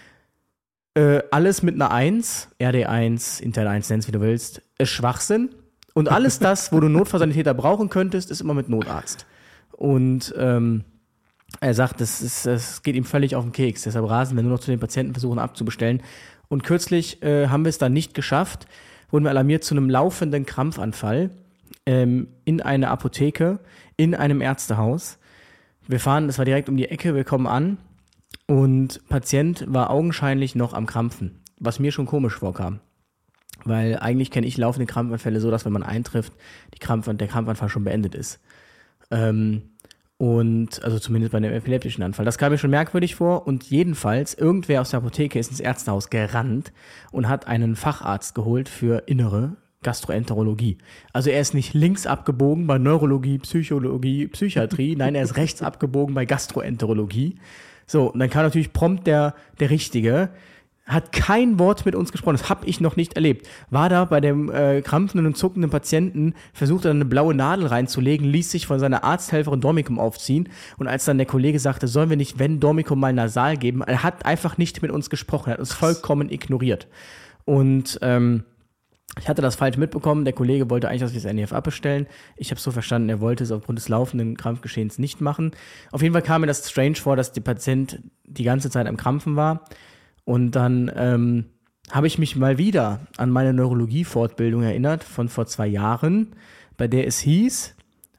alles mit einer 1, RD1, interne 1, nenn's wie du willst, ist Schwachsinn. Und alles das, wo du Notfallsanitäter brauchen könntest, ist immer mit Notarzt. Und er sagt, das geht ihm völlig auf den Keks. Deshalb rasen wir nur noch zu den Patienten, versuchen abzubestellen. Und kürzlich haben wir es dann nicht geschafft, wurden wir alarmiert zu einem laufenden Krampfanfall in eine Apotheke, in einem Ärztehaus. Wir fahren, das war direkt um die Ecke, wir kommen an. Und Patient war augenscheinlich noch am Krampfen, was mir schon komisch vorkam. Weil eigentlich kenne ich laufende Krampfanfälle so, dass wenn man eintrifft, der Krampfanfall schon beendet ist. Und also zumindest bei einem epileptischen Anfall. Das kam mir schon merkwürdig vor. Und jedenfalls, irgendwer aus der Apotheke ist ins Ärztehaus gerannt und hat einen Facharzt geholt für innere Gastroenterologie. Also er ist nicht links abgebogen bei Neurologie, Psychologie, Psychiatrie. Nein, er ist rechts abgebogen bei Gastroenterologie. So, und dann kam natürlich prompt der Richtige, hat kein Wort mit uns gesprochen, das habe ich noch nicht erlebt. War da bei dem krampfenden und zuckenden Patienten, versuchte dann eine blaue Nadel reinzulegen, ließ sich von seiner Arzthelferin Dormicum aufziehen und als dann der Kollege sagte, sollen wir nicht, wenn Dormicum mal nasal geben, er hat einfach nicht mit uns gesprochen, er hat uns vollkommen ignoriert. Und ich hatte das falsch mitbekommen, der Kollege wollte eigentlich, dass wir das NEF abbestellen. Ich habe es so verstanden, er wollte es aufgrund des laufenden Krampfgeschehens nicht machen. Auf jeden Fall kam mir das strange vor, dass der Patient die ganze Zeit am Krampfen war. Und dann habe ich mich mal wieder an meine Neurologie-Fortbildung erinnert von vor 2 Jahren, bei der es hieß,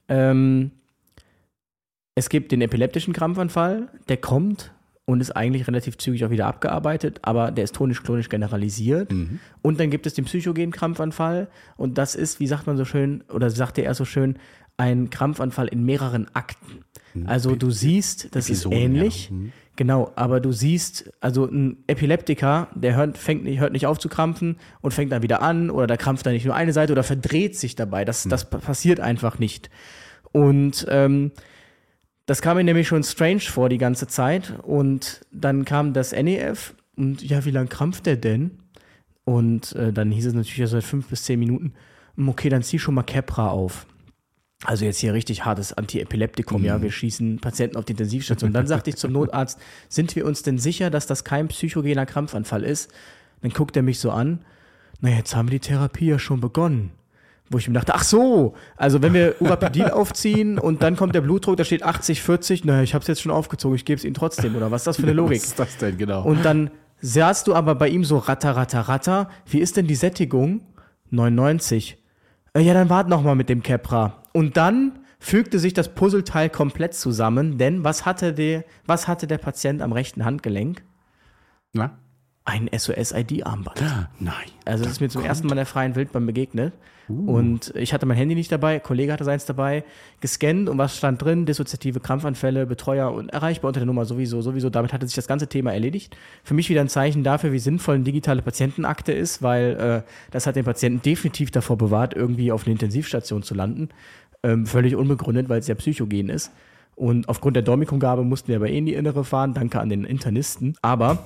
es gibt den epileptischen Krampfanfall, der kommt und ist eigentlich relativ zügig auch wieder abgearbeitet, aber der ist tonisch-klonisch generalisiert. Mhm. Und dann gibt es den psychogenen Krampfanfall und das ist, wie sagt man so schön, oder sagte er so schön, ein Krampfanfall in mehreren Akten. Also du siehst, das Episoden, ist ähnlich. ja. Genau, aber du siehst, also ein Epileptiker, der hört nicht auf zu krampfen und fängt dann wieder an oder da krampft dann nicht nur eine Seite oder verdreht sich dabei. Das passiert einfach nicht. Und das kam mir nämlich schon strange vor die ganze Zeit. Und dann kam das NEF und ja, wie lang krampft der denn? Und dann hieß es natürlich ja seit 5 bis 10 Minuten, okay, dann zieh schon mal Keppra auf. Also jetzt hier richtig hartes Antiepileptikum, ja, wir schießen Patienten auf die Intensivstation. Und dann sagte ich zum Notarzt, sind wir uns denn sicher, dass das kein psychogener Krampfanfall ist? Dann guckt er mich so an, naja, jetzt haben wir die Therapie ja schon begonnen. Wo ich mir dachte, ach so, also wenn wir Urapidil aufziehen und dann kommt der Blutdruck, da steht 80, 40, naja, ich hab's jetzt schon aufgezogen, ich gebe es Ihnen trotzdem, oder was ist das für eine Logik? Was ist das denn, genau? Und dann saßt du aber bei ihm so ratter, wie ist denn die Sättigung? 99. Ja, dann wart noch mal mit dem Keppra. Und dann fügte sich das Puzzleteil komplett zusammen, denn was hatte der Patient am rechten Handgelenk? Na? Ein SOS-ID-Armband. Nein. Also das ist mir zum ersten Mal in der freien Wildbahn begegnet. Und ich hatte mein Handy nicht dabei, ein Kollege hatte seins dabei, gescannt und was stand drin? Dissoziative Krampfanfälle, Betreuer und erreichbar unter der Nummer sowieso. Damit hatte sich das ganze Thema erledigt. Für mich wieder ein Zeichen dafür, wie sinnvoll eine digitale Patientenakte ist, weil das hat den Patienten definitiv davor bewahrt, irgendwie auf eine Intensivstation zu landen. Völlig unbegründet, weil es ja psychogen ist. Und aufgrund der Dormikumgabe mussten wir aber in die Innere fahren. Danke an den Internisten. Aber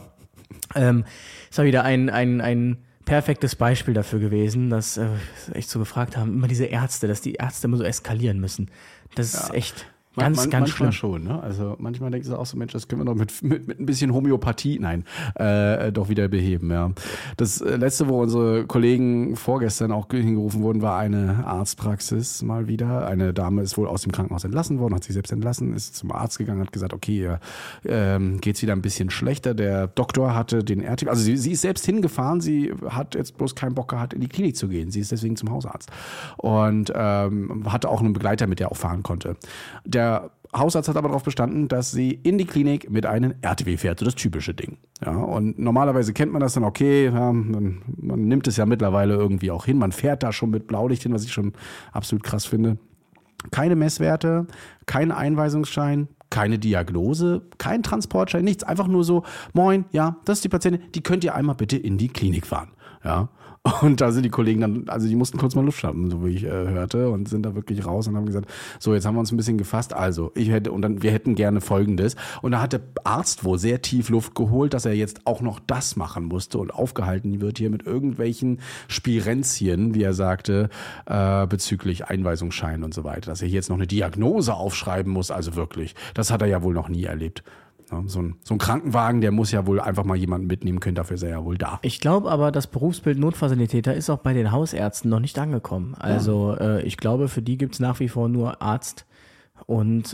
es war wieder ein perfektes Beispiel dafür gewesen, dass echt so gefragt haben, immer diese Ärzte, dass die Ärzte immer so eskalieren müssen. Das ist echt ganz schlimm. Manchmal schon, ne? Also manchmal denkst du auch so, Mensch, das können wir doch mit ein bisschen Homöopathie, doch wieder beheben, ja. Das letzte, wo unsere Kollegen vorgestern auch hingerufen wurden, war eine Arztpraxis mal wieder. Eine Dame ist wohl aus dem Krankenhaus entlassen worden, hat sich selbst entlassen, ist zum Arzt gegangen, hat gesagt, okay, geht's wieder ein bisschen schlechter. Der Doktor hatte den RTW, also sie ist selbst hingefahren, sie hat jetzt bloß keinen Bock gehabt, in die Klinik zu gehen. Sie ist deswegen zum Hausarzt und hatte auch einen Begleiter, mit der auch fahren konnte. Der Hausarzt hat aber darauf bestanden, dass sie in die Klinik mit einem RTW fährt, so das typische Ding. Ja, und normalerweise kennt man das dann, okay, ja, man nimmt es ja mittlerweile irgendwie auch hin, man fährt da schon mit Blaulicht hin, was ich schon absolut krass finde. Keine Messwerte, kein Einweisungsschein, keine Diagnose, kein Transportschein, nichts, einfach nur so, moin, ja, das ist die Patientin, die könnt ihr einmal bitte in die Klinik fahren. Ja. Und da sind die Kollegen dann, also die mussten kurz mal Luft schnappen, so wie ich hörte, und sind da wirklich raus und haben gesagt, so, jetzt haben wir uns ein bisschen gefasst, also wir hätten gerne Folgendes. Und da hat der Arzt wohl sehr tief Luft geholt, dass er jetzt auch noch das machen musste und aufgehalten wird hier mit irgendwelchen Spirenzien, wie er sagte, bezüglich Einweisungsschein und so weiter, dass er hier jetzt noch eine Diagnose aufschreiben muss, also wirklich, das hat er ja wohl noch nie erlebt. So ein Krankenwagen, der muss ja wohl einfach mal jemanden mitnehmen können, dafür ist er ja wohl da. Ich glaube aber, das Berufsbild Notfallsanitäter ist auch bei den Hausärzten noch nicht angekommen. Also ich glaube, für die gibt es nach wie vor nur Arzt und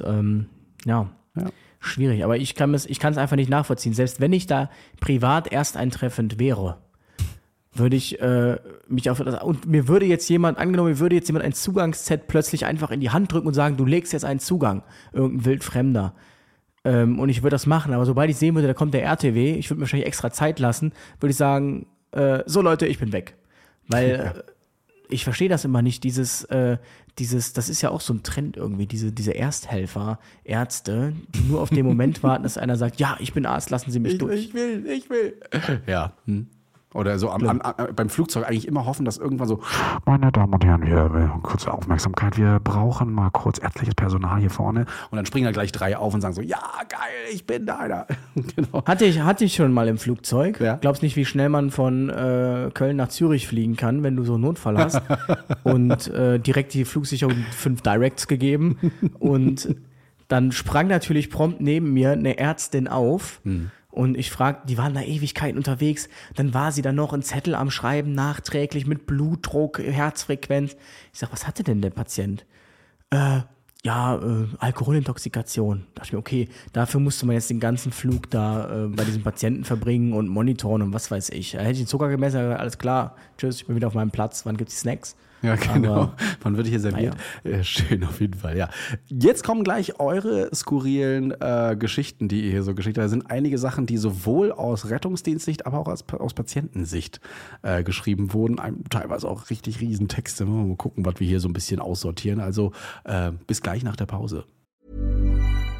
schwierig. Aber ich kann es einfach nicht nachvollziehen. Selbst wenn ich da privat ersteintreffend wäre, würde ich mich auf das, und mir würde jetzt jemand ein Zugangsset plötzlich einfach in die Hand drücken und sagen, du legst jetzt einen Zugang, irgendein Wildfremder. Und ich würde das machen, aber sobald ich sehen würde, da kommt der RTW, ich würde mir wahrscheinlich extra Zeit lassen, würde ich sagen, so Leute, ich bin weg. Weil ich verstehe das immer nicht, das ist ja auch so ein Trend irgendwie, diese Ersthelfer, Ärzte, die nur auf den Moment warten, dass einer sagt, ja, ich bin Arzt, lassen Sie mich durch. Ich will. Ja. Oder so beim Flugzeug eigentlich immer hoffen, dass irgendwann so, meine Damen und Herren, wir kurze Aufmerksamkeit, wir brauchen mal kurz ärztliches Personal hier vorne. Und dann springen da gleich 3 auf und sagen so, ja, geil, ich bin da einer. Genau. Hatte ich schon mal im Flugzeug. Ja? Glaubst nicht, wie schnell man von Köln nach Zürich fliegen kann, wenn du so einen Notfall hast. Und direkt die Flugsicherung 5 Directs gegeben. Und dann sprang natürlich prompt neben mir eine Ärztin auf. Und ich fragte, die waren da Ewigkeiten unterwegs, dann war sie da noch einen Zettel am Schreiben, nachträglich mit Blutdruck, Herzfrequenz. Ich sag, was hatte denn der Patient? Alkoholintoxikation. Da dachte ich mir, okay, dafür musste man jetzt den ganzen Flug da bei diesem Patienten verbringen und monitoren und was weiß ich. Da hätte ich den Zucker gemessen, alles klar, tschüss, ich bin wieder auf meinem Platz, wann gibt's die Snacks? Ja, genau. Wann wird hier serviert? Ja, schön, auf jeden Fall, ja. Jetzt kommen gleich eure skurrilen Geschichten, die ihr hier so geschickt habt. Da sind einige Sachen, die sowohl aus Rettungsdienstsicht, aber auch aus Patientensicht geschrieben wurden. Teilweise auch richtig riesen Texte. Mal gucken, was wir hier so ein bisschen aussortieren. Also bis gleich nach der Pause.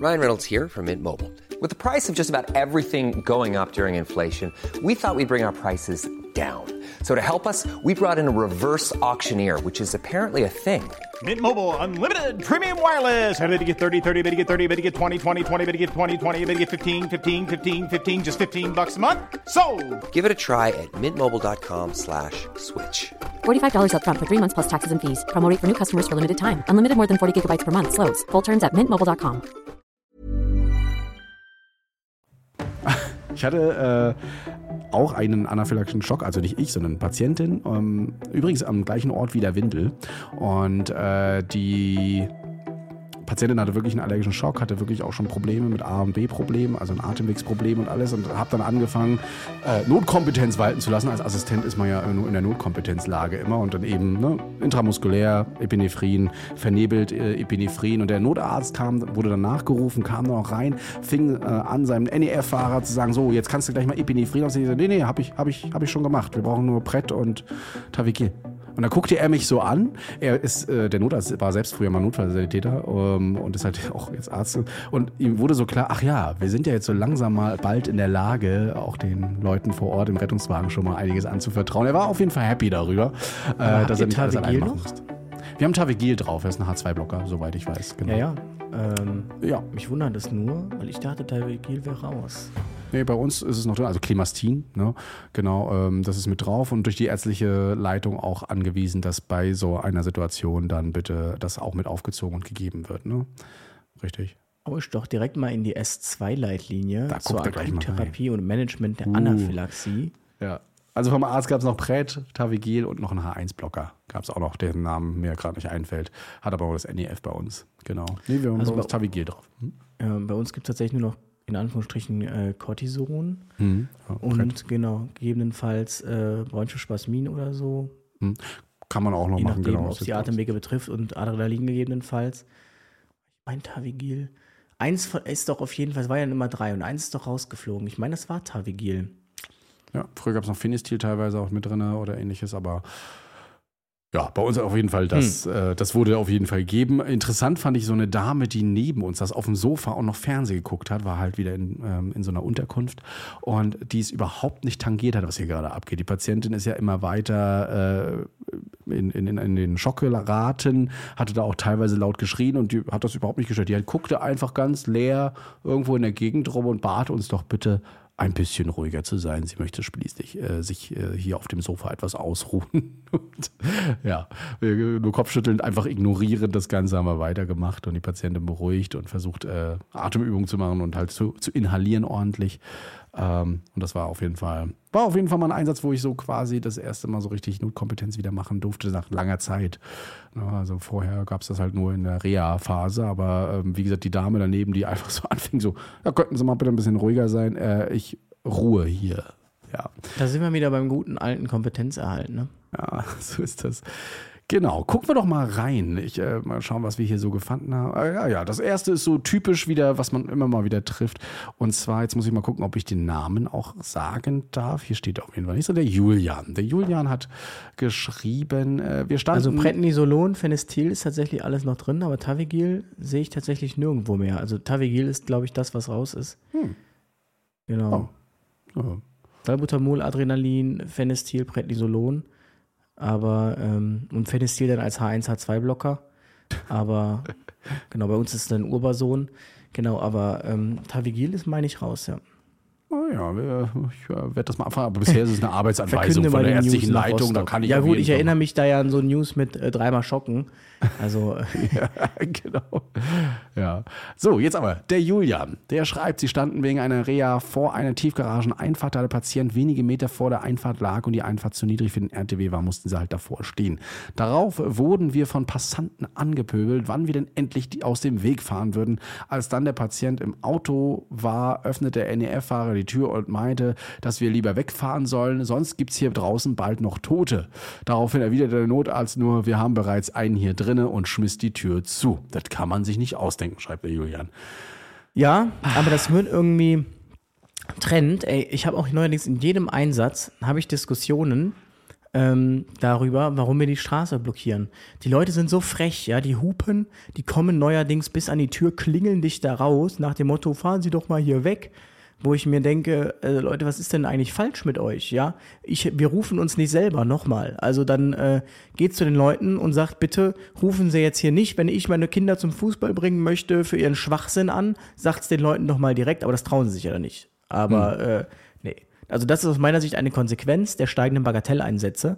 Ryan Reynolds here from Mint Mobile. With the price of just about everything going up during inflation, we thought we'd bring our prices down. So to help us, we brought in a reverse auctioneer, which is apparently a thing. Mint Mobile Unlimited Premium Wireless. How to get 30, 30, bit to get 30, bit to get 20, 20, 20, bit to get 20, 20, bit to get 15, 15, 15, 15, just $15 a month? Sold! Give it a try at mintmobile.com/switch. $45 up front for 3 months plus taxes and fees. Promo rate for new customers for limited time. Unlimited more than 40 gigabytes per month. Slows full terms at mintmobile.com. Ich hatte auch einen anaphylaktischen Schock, also nicht ich, sondern eine Patientin, übrigens am gleichen Ort wie der Windel. Und die Patientin hatte wirklich einen allergischen Schock, hatte wirklich auch schon Probleme mit A- und B-Problemen, also ein Atemwegsproblem und alles, und habe dann angefangen, Notkompetenz walten zu lassen. Als Assistent ist man ja nur in der Notkompetenzlage immer, und dann eben intramuskulär, Epinephrin, vernebelt Epinephrin, und der Notarzt wurde dann nachgerufen, kam dann auch rein, fing an, seinem NEF-Fahrer zu sagen, so, jetzt kannst du gleich mal Epinephrin ausnehmen. Nee, hab ich schon gemacht, wir brauchen nur Pret und Tavigil. Und dann guckte er mich so an. Er ist, der Notarzt war selbst früher mal Notfallsanitäter und ist halt auch jetzt Arzt. Und ihm wurde so klar, ach ja, wir sind ja jetzt so langsam mal bald in der Lage, auch den Leuten vor Ort im Rettungswagen schon mal einiges anzuvertrauen. Er war auf jeden Fall happy darüber, dass er nicht alles allein machen musste. Wir haben Tavigil drauf, er ist ein H2-Blocker, soweit ich weiß. Genau. Ja. Ja. Mich wundert das nur, weil ich dachte, Tavigil wäre raus. Nee, bei uns ist es noch drin, also Clemastin, ne? Genau, das ist mit drauf, und durch die ärztliche Leitung auch angewiesen, dass bei so einer Situation dann bitte das auch mit aufgezogen und gegeben wird, ne? Richtig. Oh, ich doch direkt mal in die S2-Leitlinie zur gleich mal Akuttherapie und Management der Anaphylaxie. Ja. Also vom Arzt gab es noch Pret, Tavigil und noch einen H1-Blocker. Gab es auch noch, deren Namen mir gerade nicht einfällt. Hat aber auch das NEF bei uns. Genau. Nee, wir haben also das Tavigil drauf. Bei uns gibt es tatsächlich nur noch in Anführungsstrichen Cortison Ja, und genau, gegebenenfalls Bronchospasmin oder so. Kann man auch noch je machen, nachdem, genau. ob es die Atemwege betrifft, und Adrenalin gegebenenfalls. Mein Tavigil. Eins ist doch auf jeden Fall, es war ja Nummer 3 und eins ist doch rausgeflogen. Ich meine, das war Tavigil. Ja, früher gab es noch Finistil teilweise auch mit drin oder ähnliches, aber ja, bei uns auf jeden Fall, das wurde auf jeden Fall gegeben. Interessant fand ich so eine Dame, die neben uns saß auf dem Sofa und noch Fernsehen geguckt hat, war halt wieder in so einer Unterkunft, und die es überhaupt nicht tangiert hat, was hier gerade abgeht. Die Patientin ist ja immer weiter in den Schock geraten, hatte da auch teilweise laut geschrien, und die hat das überhaupt nicht gestört. Die guckte einfach ganz leer irgendwo in der Gegend rum und bat uns doch bitte, ein bisschen ruhiger zu sein. Sie möchte schließlich sich hier auf dem Sofa etwas ausruhen. Und, ja, nur kopfschüttelnd, einfach ignorierend das Ganze haben wir weitergemacht und die Patientin beruhigt und versucht, Atemübungen zu machen und halt zu inhalieren ordentlich. Und das war auf jeden Fall mal ein Einsatz, wo ich so quasi das erste Mal so richtig Notkompetenz wieder machen durfte nach langer Zeit. Also vorher gab es das halt nur in der Reha-Phase, aber wie gesagt, die Dame daneben, die einfach so anfing, so, ja, könnten Sie mal bitte ein bisschen ruhiger sein, ich ruhe hier. Ja. Da sind wir wieder beim guten alten Kompetenzerhalt, ne? Ja, so ist das. Genau, gucken wir doch mal rein. Mal schauen, was wir hier so gefunden haben. Ja, das erste ist so typisch wieder, was man immer mal wieder trifft. Und zwar, jetzt muss ich mal gucken, ob ich den Namen auch sagen darf. Hier steht auf jeden Fall nicht so, der Julian. Der Julian hat geschrieben, wir standen... Also Prednisolon, Fenestil ist tatsächlich alles noch drin, aber Tavigil sehe ich tatsächlich nirgendwo mehr. Also Tavigil ist, glaube ich, das, was raus ist. Genau. Oh. Ja. Salbutamol, Adrenalin, Fenestil, Prednisolon. Aber, und Fenestil dann als H1, H2-Blocker. Aber, genau, bei uns ist es dann Urbason. Genau, aber Tavigil ist, meine ich, raus, ja. Oh ja, ich werde das mal anfangen, aber bisher ist es eine Arbeitsanweisung von der ärztlichen Leitung, da kann ich ja gut, ich erinnere mich da ja an so News mit dreimal Schocken, also ja, genau. Ja. So, jetzt aber, der Julian, der schreibt, sie standen wegen einer Reha vor einer Tiefgarageneinfahrt, da der Patient wenige Meter vor der Einfahrt lag und die Einfahrt zu niedrig für den RTW war, mussten sie halt davor stehen. Darauf wurden wir von Passanten angepöbelt, wann wir denn endlich aus dem Weg fahren würden. Als dann der Patient im Auto war, öffnete der NEF-Fahrer die Tür und meinte, dass wir lieber wegfahren sollen, sonst gibt's hier draußen bald noch Tote. Daraufhin erwiderte der Notarzt nur, wir haben bereits einen hier drinnen und schmiss die Tür zu. Das kann man sich nicht ausdenken, schreibt der Julian. Ja, aber das wird irgendwie Trend. Ey, ich habe auch neuerdings in jedem Einsatz habe ich Diskussionen, darüber, warum wir die Straße blockieren. Die Leute sind so frech, ja, die hupen, die kommen neuerdings bis an die Tür, klingeln dich da raus, nach dem Motto, fahren Sie doch mal hier weg. Wo ich mir denke, Leute, was ist denn eigentlich falsch mit euch, ja? Wir rufen uns nicht selber, nochmal. Also dann geht zu den Leuten und sagt, bitte rufen Sie jetzt hier nicht, wenn ich meine Kinder zum Fußball bringen möchte, für ihren Schwachsinn an, sagt's den Leuten doch mal direkt, aber das trauen sie sich ja dann nicht. Aber nee. Also das ist aus meiner Sicht eine Konsequenz der steigenden Bagatelleinsätze.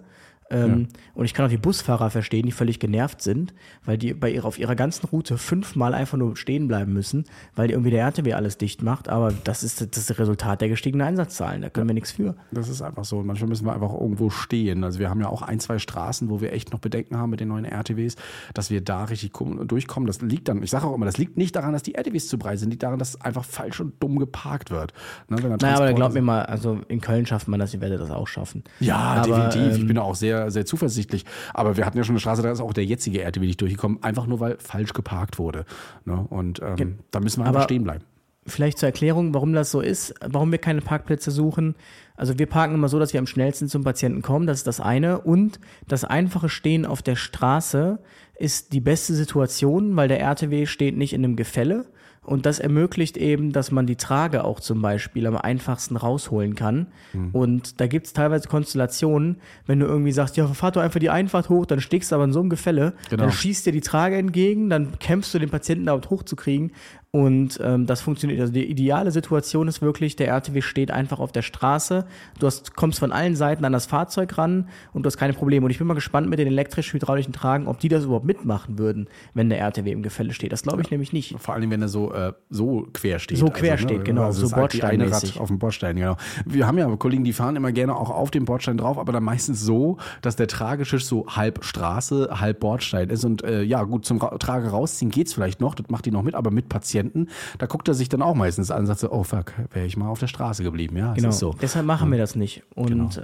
Und ich kann auch die Busfahrer verstehen, die völlig genervt sind, weil die auf ihrer ganzen Route 5-mal einfach nur stehen bleiben müssen, weil irgendwie der RTW alles dicht macht. Aber das ist das Resultat der gestiegenen Einsatzzahlen. Da können wir nichts für. Das ist einfach so. Und manchmal müssen wir einfach irgendwo stehen. Also wir haben ja auch 1, 2 Straßen, wo wir echt noch Bedenken haben mit den neuen RTWs, dass wir da richtig durchkommen. Das liegt dann, ich sage auch immer, das liegt nicht daran, dass die RTWs zu breit sind, liegt daran, dass einfach falsch und dumm geparkt wird. Ne, aber glaub mir mal, also in Köln schafft man das, ihr werdet das auch schaffen. Ja, aber, definitiv. Ich bin auch sehr, sehr zuversichtlich. Aber wir hatten ja schon eine Straße, da ist auch der jetzige RTW nicht durchgekommen, einfach nur, weil falsch geparkt wurde. Ne? Und da müssen wir einfach stehen bleiben. Vielleicht zur Erklärung, warum das so ist, warum wir keine Parkplätze suchen. Also wir parken immer so, dass wir am schnellsten zum Patienten kommen, das ist das eine. Und das einfache Stehen auf der Straße ist die beste Situation, weil der RTW steht nicht in einem Gefälle. Und das ermöglicht eben, dass man die Trage auch zum Beispiel am einfachsten rausholen kann. Und da gibt es teilweise Konstellationen, wenn du irgendwie sagst, ja, fahr doch einfach die Einfahrt hoch, dann steckst du aber in so einem Gefälle, dann schießt dir die Trage entgegen, dann kämpfst du den Patienten damit hochzukriegen. Und das funktioniert. Also die ideale Situation ist wirklich, der RTW steht einfach auf der Straße, kommst von allen Seiten an das Fahrzeug ran und du hast keine Probleme. Und ich bin mal gespannt mit den elektrisch-hydraulischen Tragen, ob die das überhaupt mitmachen würden, wenn der RTW im Gefälle steht. Das glaube ich nämlich nicht. Vor allem, wenn er so quer steht. So quer steht, genau. Also so bordsteinmäßig. Auf dem Bordstein, genau. Wir haben ja Kollegen, die fahren immer gerne auch auf dem Bordstein drauf, aber dann meistens so, dass der Trageschisch so halb Straße, halb Bordstein ist. Und gut, zum Trage rausziehen geht's vielleicht noch, das macht die noch mit, aber mit Patienten, da guckt er sich dann auch meistens an und sagt so, oh fuck, wäre ich mal auf der Straße geblieben. Ja, genau. Ist so. Deshalb machen wir das nicht. Und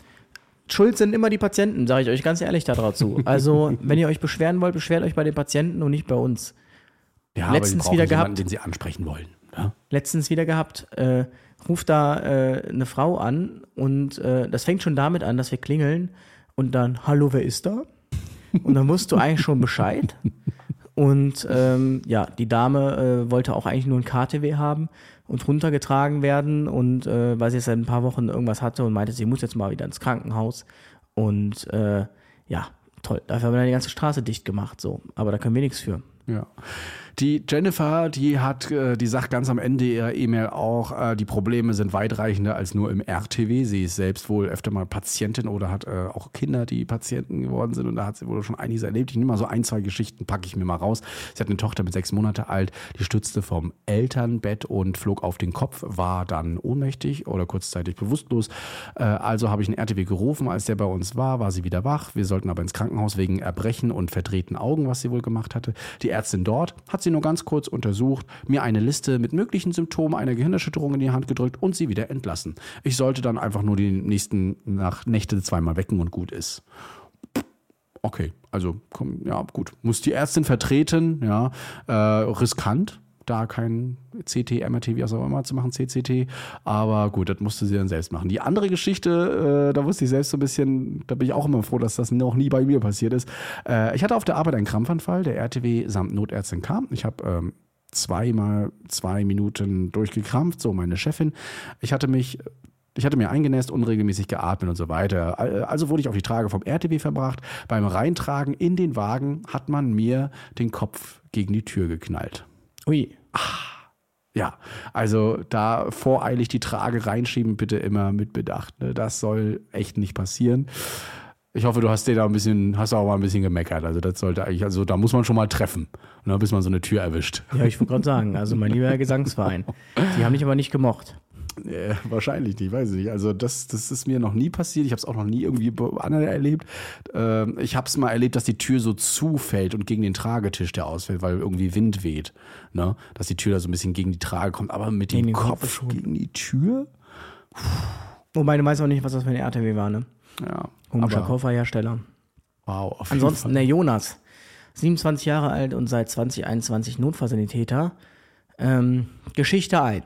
schuld sind immer die Patienten, sage ich euch ganz ehrlich dazu. Also, wenn ihr euch beschweren wollt, beschwert euch bei den Patienten und nicht bei uns. Ja, letztens aber die wieder jemanden, gehabt, den sie ansprechen wollen. Ja? Letztens wieder gehabt, ruft da eine Frau an und das fängt schon damit an, dass wir klingeln und dann, hallo, wer ist da? Und dann wusst du eigentlich schon Bescheid. Und die Dame wollte auch eigentlich nur ein KTW haben und runtergetragen werden und weil sie jetzt seit ein paar Wochen irgendwas hatte und meinte, sie muss jetzt mal wieder ins Krankenhaus. Und toll, dafür haben wir dann die ganze Straße dicht gemacht. So. Aber da können wir nichts für. Ja. Die Jennifer, die sagt ganz am Ende ihrer E-Mail auch, die Probleme sind weitreichender als nur im RTW. Sie ist selbst wohl öfter mal Patientin oder hat auch Kinder, die Patienten geworden sind und da hat sie wohl schon einiges erlebt. Ich nehme mal so 1, 2 Geschichten, packe ich mir mal raus. Sie hat eine Tochter mit 6 Monate alt, die stürzte vom Elternbett und flog auf den Kopf, war dann ohnmächtig oder kurzzeitig bewusstlos. Also habe ich einen RTW gerufen, als der bei uns war sie wieder wach. Wir sollten aber ins Krankenhaus wegen Erbrechen und verdrehten Augen, was sie wohl gemacht hatte. Die Ärztin dort hat sie nur ganz kurz untersucht, mir eine Liste mit möglichen Symptomen einer Gehirnerschütterung in die Hand gedrückt und sie wieder entlassen. Ich sollte dann einfach nur die nächsten Nächte 2-mal wecken und gut ist. Okay, also gut. Muss die Ärztin vertreten, ja, riskant, da kein CT, MRT, wie auch immer zu machen, CCT, aber gut, das musste sie dann selbst machen. Die andere Geschichte, da wusste ich selbst so ein bisschen, da bin ich auch immer froh, dass das noch nie bei mir passiert ist. Ich hatte auf der Arbeit einen Krampfanfall, der RTW samt Notärztin kam. Ich habe 2 Minuten durchgekrampft, so meine Chefin. Ich hatte mir eingenässt, unregelmäßig geatmet und so weiter. Also wurde ich auf die Trage vom RTW verbracht. Beim Reintragen in den Wagen hat man mir den Kopf gegen die Tür geknallt. Ui. Ja, also da voreilig die Trage reinschieben, bitte immer mit Bedacht. Ne? Das soll echt nicht passieren. Ich hoffe, du hast auch mal ein bisschen gemeckert. Also das sollte eigentlich, also da muss man schon mal treffen, ne, bis man so eine Tür erwischt. Ja, ich wollte gerade sagen, also mein lieber Gesangsverein. Die haben mich aber nicht gemocht. Wahrscheinlich nicht, weiß ich nicht. Also das ist mir noch nie passiert. Ich habe es auch noch nie irgendwie anderen erlebt. Ich habe es mal erlebt, dass die Tür so zufällt und gegen den Tragetisch der ausfällt, weil irgendwie Wind weht. Ne? Dass die Tür da so ein bisschen gegen die Trage kommt. Aber mit dem Kopf gegen die Tür? Wobei du weißt auch nicht, was das für eine RTW war, ne? Ja. Komischer Kofferhersteller. Wow. Ansonsten, der Jonas, 27 Jahre alt und seit 2021 Notfallsanitäter. Geschichte 1.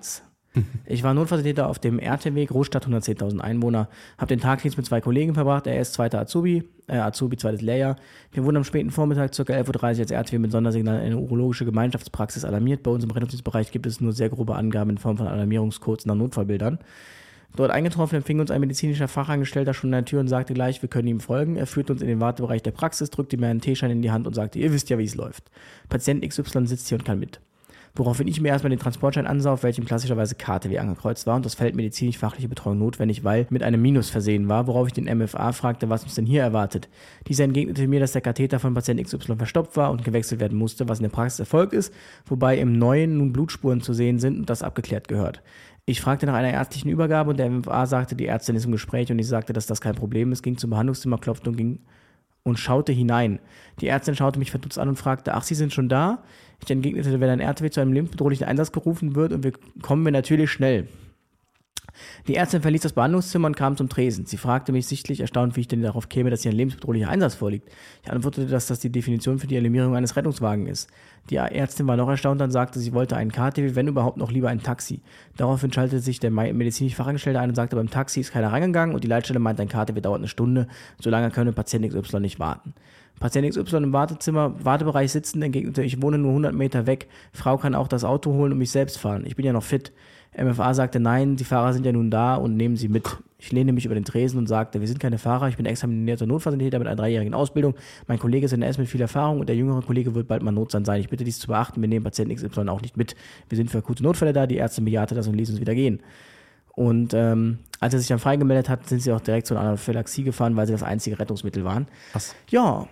Ich war Notfallsanitäter auf dem RTW, Großstadt, 110.000 Einwohner, habe den Tagdienst mit 2 Kollegen verbracht, er ist zweiter Azubi, zweites Lehrjahr. Wir wurden am späten Vormittag ca. 11.30 Uhr als RTW mit Sondersignal in eine urologische Gemeinschaftspraxis alarmiert. Bei uns im Rettungsdienstbereich gibt es nur sehr grobe Angaben in Form von Alarmierungscodes nach Notfallbildern. Dort eingetroffen empfing uns ein medizinischer Fachangestellter schon an der Tür und sagte gleich, wir können ihm folgen. Er führte uns in den Wartebereich der Praxis, drückte mir einen Teeschein in die Hand und sagte, ihr wisst ja, wie es läuft. Patient XY sitzt hier und kann mit. Woraufhin ich mir erstmal den Transportschein ansah, auf welchem klassischerweise KTW angekreuzt war und das Feld medizinisch-fachliche Betreuung notwendig, weil mit einem Minus versehen war, worauf ich den MFA fragte, was uns denn hier erwartet. Dieser entgegnete mir, dass der Katheter von Patient XY verstopft war und gewechselt werden musste, was in der Praxis erfolgt ist, wobei im Neuen nun Blutspuren zu sehen sind und das abgeklärt gehört. Ich fragte nach einer ärztlichen Übergabe und der MFA sagte, die Ärztin ist im Gespräch und ich sagte, dass das kein Problem ist, ging zum Behandlungszimmer, klopfte und schaute hinein. Die Ärztin schaute mich verdutzt an und fragte, ach, Sie sind schon da? Ich entgegnete, wenn ein RTW zu einem lebensbedrohlichen Einsatz gerufen wird und kommen wir natürlich schnell. Die Ärztin verließ das Behandlungszimmer und kam zum Tresen. Sie fragte mich sichtlich erstaunt, wie ich denn darauf käme, dass hier ein lebensbedrohlicher Einsatz vorliegt. Ich antwortete, dass das die Definition für die Alarmierung eines Rettungswagens ist. Die Ärztin war noch erstaunt und sagte, sie wollte einen KTW, wenn überhaupt noch lieber ein Taxi. Daraufhin schaltete sich der medizinische Fachangestellte ein und sagte, beim Taxi ist keiner reingegangen und die Leitstelle meinte, ein KTW dauert eine Stunde, solange könne Patient XY nicht warten. Patient XY im Wartebereich sitzend, entgegnete, ich wohne nur 100 Meter weg, Frau kann auch das Auto holen und mich selbst fahren, ich bin ja noch fit. MFA sagte, nein, die Fahrer sind ja nun da und nehmen sie mit. Ich lehnte mich über den Tresen und sagte, wir sind keine Fahrer, ich bin examinierter Notfallsanitäter mit einer 3-jährigen Ausbildung. Mein Kollege ist NS mit viel Erfahrung und der jüngere Kollege wird bald mal Notstand sein. Ich bitte dies zu beachten, wir nehmen Patienten XY auch nicht mit. Wir sind für akute Notfälle da, die Ärztin bejahte das und ließ uns wieder gehen. Und als er sich dann freigemeldet hat, sind sie auch direkt zu einer Anaphylaxie gefahren, weil sie das einzige Rettungsmittel waren. Was? Ja.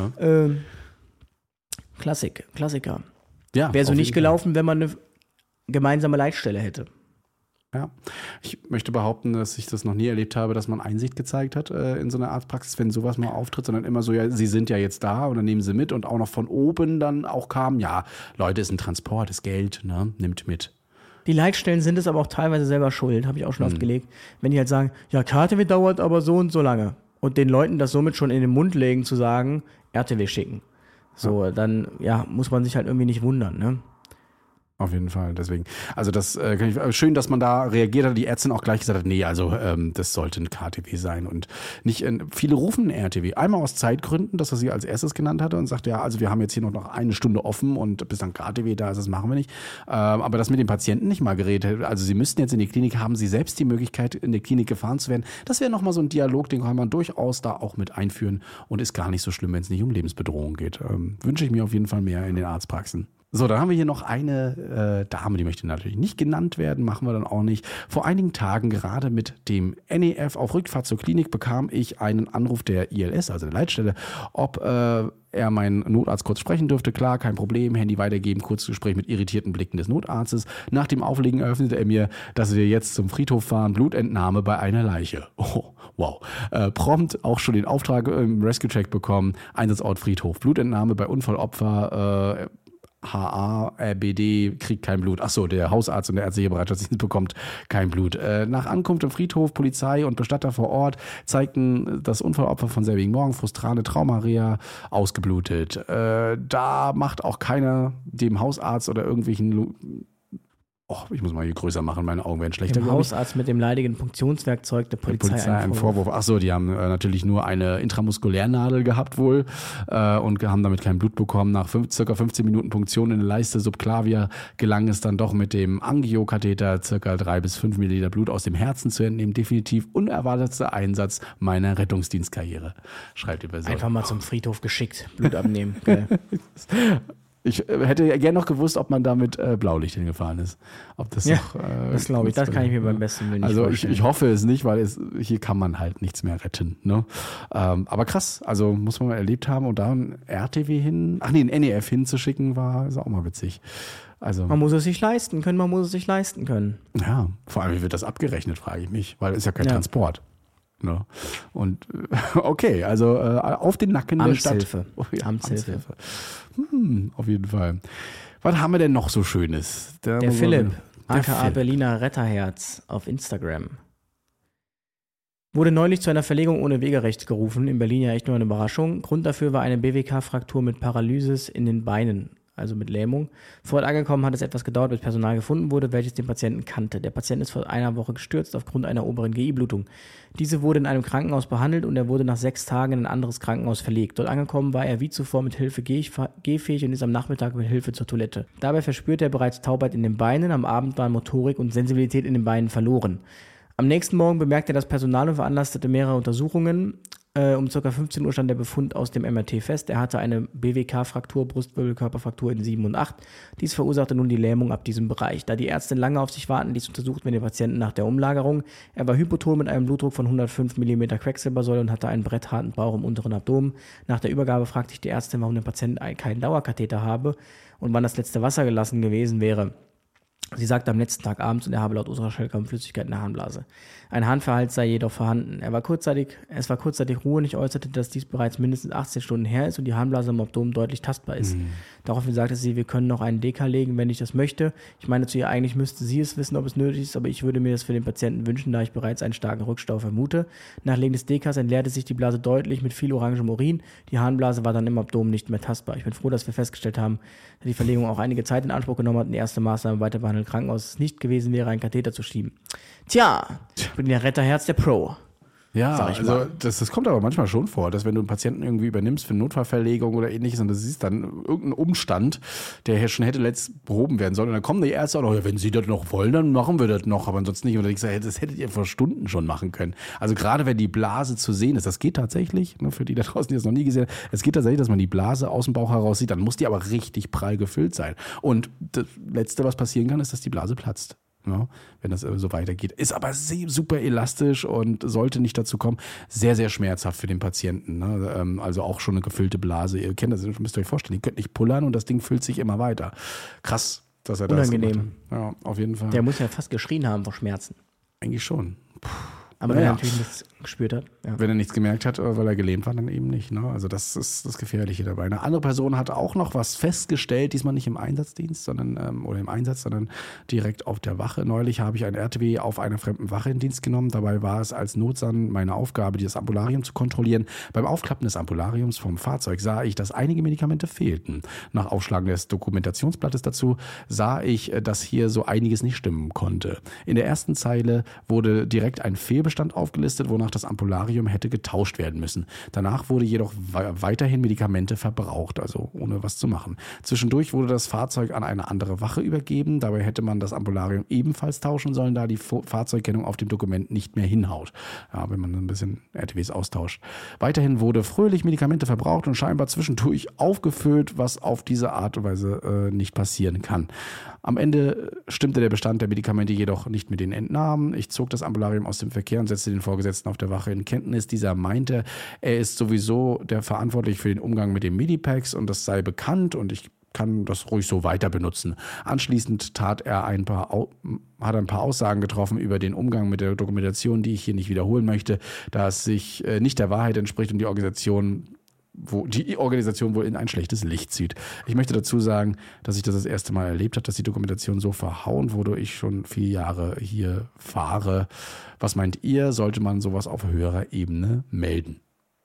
Klassiker. Ja, wäre so nicht gelaufen, wenn man eine gemeinsame Leitstelle hätte. Ja, ich möchte behaupten, dass ich das noch nie erlebt habe, dass man Einsicht gezeigt hat in so einer Arztpraxis, wenn sowas mal auftritt, sondern immer so, ja, sie sind ja jetzt da und dann nehmen sie mit und auch noch von oben dann auch kam, ja, Leute, ist ein Transport, ist Geld, ne, nimmt mit. Die Leitstellen sind es aber auch teilweise selber schuld, habe ich auch schon oft gelegt, wenn die halt sagen, ja, KTW dauert aber so und so lange und den Leuten das somit schon in den Mund legen, zu sagen, RTW schicken. So, dann, ja, muss man sich halt irgendwie nicht wundern, ne? Auf jeden Fall, deswegen. Also das schön, dass man da reagiert hat, die Ärztin auch gleich gesagt hat, nee, also das sollte ein KTW sein und nicht, viele rufen ein RTW. Einmal aus Zeitgründen, dass er sie als erstes genannt hatte und sagt, ja, also wir haben jetzt hier noch eine Stunde offen und bis dann KTW da ist, das machen wir nicht. Aber das mit dem Patienten nicht mal geredet, also sie müssten jetzt in die Klinik, haben sie selbst die Möglichkeit, in die Klinik gefahren zu werden. Das wäre nochmal so ein Dialog, den kann man durchaus da auch mit einführen und ist gar nicht so schlimm, wenn es nicht um Lebensbedrohung geht. Wünsche ich mir auf jeden Fall mehr in den Arztpraxen. So, dann haben wir hier noch eine Dame, die möchte natürlich nicht genannt werden, machen wir dann auch nicht. Vor einigen Tagen gerade mit dem NEF auf Rückfahrt zur Klinik bekam ich einen Anruf der ILS, also der Leitstelle, ob er meinen Notarzt kurz sprechen dürfte. Klar, kein Problem, Handy weitergeben, kurzes Gespräch mit irritierten Blicken des Notarztes. Nach dem Auflegen eröffnete er mir, dass wir jetzt zum Friedhof fahren, Blutentnahme bei einer Leiche. Oh, wow. Prompt auch schon den Auftrag im Rescue-Check bekommen, Einsatzort Friedhof, Blutentnahme bei Unfallopfer, HA-RBD kriegt kein Blut. Achso, der Hausarzt und der ärztliche Bereitschaftsdienst bekommt kein Blut. Nach Ankunft im Friedhof, Polizei und Bestatter vor Ort zeigten das Unfallopfer von selbigen Morgen, frustrale Traumarea, ausgeblutet. Da macht auch keiner dem Hausarzt oder irgendwelchen... ich muss mal hier größer machen, meine Augen werden schlechter. Dem Hausarzt mit dem leidigen Punktionswerkzeug der Polizei einen Vorwurf. Achso, die haben natürlich nur eine Intramuskulärnadel gehabt wohl und haben damit kein Blut bekommen. Nach circa 15 Minuten Punktion in der Leiste subclavia gelang es dann doch mit dem Angiokatheter circa 3 bis 5 Milliliter Blut aus dem Herzen zu entnehmen. Definitiv unerwartetster Einsatz meiner Rettungsdienstkarriere, schreibt die Person. Einfach mal zum Friedhof geschickt, Blut abnehmen. Gell? Ich hätte gerne noch gewusst, ob man da mit Blaulicht hingefahren ist. Ob das noch, das glaube ich, das kann ich mir beim besten Willen nicht vorstellen. Ich hoffe es nicht, weil hier kann man halt nichts mehr retten. Ne? Aber krass, also muss man mal erlebt haben und da ein RTW hin, ein NEF hinzuschicken, ist auch mal witzig. Also, man muss es sich leisten können. Ja, vor allem, wie wird das abgerechnet, frage ich mich, weil es ist ja kein Transport. Ne? Und okay, also auf den Nacken der Stadt. Amtshilfe. Auf jeden Fall. Was haben wir denn noch so Schönes? Der Philipp, aka Berliner Retterherz auf Instagram. Wurde neulich zu einer Verlegung ohne Wegerecht gerufen. In Berlin ja echt nur eine Überraschung. Grund dafür war eine BWK-Fraktur mit Paralysis in den Beinen. also mit Lähmung. Vor Ort angekommen hat es etwas gedauert, bis Personal gefunden wurde, welches den Patienten kannte. Der Patient ist vor einer Woche gestürzt aufgrund einer oberen GI-Blutung. Diese wurde in einem Krankenhaus behandelt und er wurde nach 6 Tagen in ein anderes Krankenhaus verlegt. Dort angekommen war er wie zuvor mit Hilfe gehfähig und ist am Nachmittag mit Hilfe zur Toilette. Dabei verspürte er bereits Taubheit in den Beinen, am Abend waren Motorik und Sensibilität in den Beinen verloren. Am nächsten Morgen bemerkte er das Personal und veranlasste mehrere Untersuchungen. Um ca. 15 Uhr stand der Befund aus dem MRT fest. Er hatte eine BWK-Fraktur, Brustwirbelkörperfraktur in 7 und 8. Dies verursachte nun die Lähmung ab diesem Bereich. Da die Ärztin lange auf sich warten ließ, untersuchten wir den Patienten nach der Umlagerung. Er war hypoton mit einem Blutdruck von 105 mm Quecksilbersäule und hatte einen brettharten Bauch im unteren Abdomen. Nach der Übergabe fragte ich die Ärztin, warum der Patient keinen Dauerkatheter habe und wann das letzte Wasser gelassen gewesen wäre. Sie sagte am letzten Tag abends und er habe laut Ultraschall kaum Flüssigkeit in der Harnblase. Ein Harnverhalt sei jedoch vorhanden. Es war kurzzeitig Ruhe und ich äußerte, dass dies bereits mindestens 18 Stunden her ist und die Harnblase im Abdomen deutlich tastbar ist. Daraufhin sagte sie, wir können noch einen DK legen, wenn ich das möchte. Ich meine zu ihr, eigentlich müsste sie es wissen, ob es nötig ist, aber ich würde mir das für den Patienten wünschen, da ich bereits einen starken Rückstau vermute. Nach Legen des DKs entleerte sich die Blase deutlich mit viel orangem Urin. Die Harnblase war dann im Abdomen nicht mehr tastbar. Ich bin froh, dass wir festgestellt haben, dass die Verlegung auch einige Zeit in Anspruch genommen hat und die erste Maßnahme weiter behandelten Krankenhaus nicht gewesen wäre, einen Katheter zu schieben. Tja, ich bin der Retterherz der Pro. Ja, also das kommt aber manchmal schon vor, dass wenn du einen Patienten irgendwie übernimmst für eine Notfallverlegung oder ähnliches und du siehst dann irgendeinen Umstand, der hier schon hätte letzt behoben werden sollen und dann kommen die Ärzte auch noch, ja, wenn sie das noch wollen, dann machen wir das noch, aber ansonsten nicht. Und dann denkst du, das hättet ihr vor Stunden schon machen können. Also gerade wenn die Blase zu sehen ist, das geht tatsächlich, ne, für die da draußen, die das noch nie gesehen haben, es geht tatsächlich, dass man die Blase aus dem Bauch heraus sieht, dann muss die aber richtig prall gefüllt sein. Und das Letzte, was passieren kann, ist, dass die Blase platzt. Ja, wenn das so weitergeht. Ist aber super elastisch und sollte nicht dazu kommen. Sehr, sehr schmerzhaft für den Patienten. Ne? Also auch schon eine gefüllte Blase. Ihr kennt das, müsst ihr euch vorstellen. Ihr könnt nicht pullern und das Ding füllt sich immer weiter. Krass, dass er das unangenehm. gemacht hat. Ja, auf jeden Fall. Der muss ja fast geschrien haben vor Schmerzen. Eigentlich schon. Aber wenn er natürlich nichts gespürt hat. Ja. Wenn er nichts gemerkt hat, weil er gelähmt war, dann eben nicht. Ne? Also das ist das Gefährliche dabei. Eine andere Person hat auch noch was festgestellt, diesmal nicht im Einsatzdienst, oder im Einsatz, sondern direkt auf der Wache. Neulich habe ich ein RTW auf einer fremden Wache in Dienst genommen. Dabei war es als Notsan meine Aufgabe, das Ambularium zu kontrollieren. Beim Aufklappen des Ambulariums vom Fahrzeug sah ich, dass einige Medikamente fehlten. Nach Aufschlagen des Dokumentationsblattes dazu sah ich, dass hier so einiges nicht stimmen konnte. In der ersten Zeile wurde direkt ein Fehlbestand aufgelistet, wonach das Ambularium hätte getauscht werden müssen. Danach wurde jedoch weiterhin Medikamente verbraucht, also ohne was zu machen. Zwischendurch wurde das Fahrzeug an eine andere Wache übergeben. Dabei hätte man das Ambularium ebenfalls tauschen sollen, da die Fahrzeugkennung auf dem Dokument nicht mehr hinhaut. Ja, wenn man ein bisschen RTWs austauscht. Weiterhin wurde fröhlich Medikamente verbraucht und scheinbar zwischendurch aufgefüllt, was auf diese Art und Weise nicht passieren kann. Am Ende stimmte der Bestand der Medikamente jedoch nicht mit den Entnahmen. Ich zog das Ambularium aus dem Verkehr und setzte den Vorgesetzten auf der Wache in Kenntnis. Dieser meinte, er ist sowieso der verantwortlich für den Umgang mit den Medipacks und das sei bekannt und ich kann das ruhig so weiter benutzen. Anschließend hat er ein paar Aussagen getroffen über den Umgang mit der Dokumentation, die ich hier nicht wiederholen möchte, da es sich nicht der Wahrheit entspricht und die Organisation wohl in ein schlechtes Licht zieht. Ich möchte dazu sagen, dass ich das erste Mal erlebt habe, dass die Dokumentation so verhauen wurde, ich schon 4 Jahre hier fahre. Was meint ihr, sollte man sowas auf höherer Ebene melden?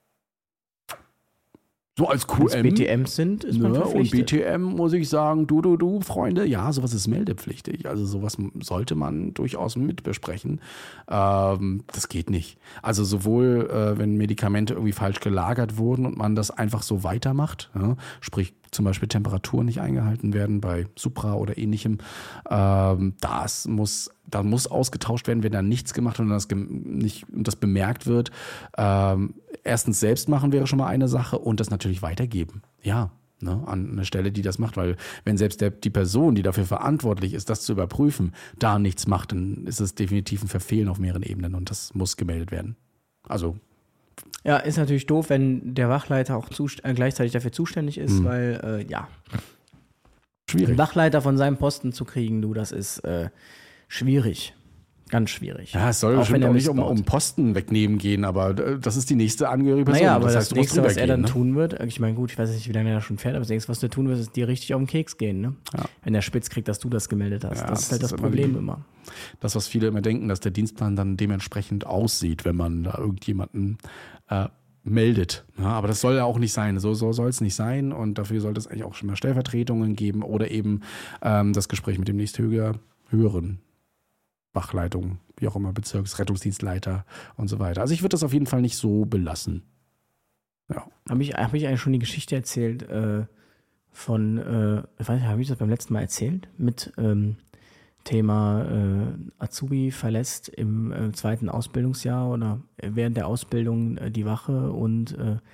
So als QM. Wenn es BTMs sind, ist man verpflichtet. Und BTM muss ich sagen, du, Freunde, ja, sowas ist meldepflichtig. Also sowas sollte man durchaus mitbesprechen. Das geht nicht. Also sowohl, wenn Medikamente irgendwie falsch gelagert wurden und man das einfach so weitermacht, ja, sprich zum Beispiel Temperaturen nicht eingehalten werden bei Supra oder ähnlichem, da muss ausgetauscht werden, wenn da nichts gemacht wird und das bemerkt wird. Erstens selbst machen wäre schon mal eine Sache und das natürlich weitergeben. Ja, ne, an eine Stelle, die das macht, weil wenn selbst die Person, die dafür verantwortlich ist, das zu überprüfen, da nichts macht, dann ist es definitiv ein Verfehlen auf mehreren Ebenen und das muss gemeldet werden. Also ja, ist natürlich doof, wenn der Wachleiter auch gleichzeitig dafür zuständig ist, weil, schwierig. Einen Wachleiter von seinem Posten zu kriegen, das ist schwierig. Ganz schwierig. Ja, es soll bestimmt auch nicht um Posten wegnehmen gehen, aber das ist die nächste angehörige Person. Naja, aber das nächste, was er dann tun wird, ich meine, gut, ich weiß nicht, wie lange er da schon fährt, aber das nächste, was du tun wirst, ist dir richtig auf den Keks gehen, ne? Ja. Wenn der spitz kriegt, dass du das gemeldet hast. Ja, das ist halt das Problem immer. Das, was viele immer denken, dass der Dienstplan dann dementsprechend aussieht, wenn man da irgendjemanden meldet. Ja, aber das soll ja auch nicht sein. So soll es nicht sein und dafür sollte es eigentlich auch schon mal Stellvertretungen geben oder eben das Gespräch mit dem höheren Wachleitung, wie auch immer, Bezirksrettungsdienstleiter und so weiter. Also ich würde das auf jeden Fall nicht so belassen. Ja. Habe ich eigentlich schon die Geschichte erzählt ich weiß nicht, habe ich das beim letzten Mal erzählt? Mit Thema Azubi verlässt im zweiten Ausbildungsjahr oder während der Ausbildung die Wache und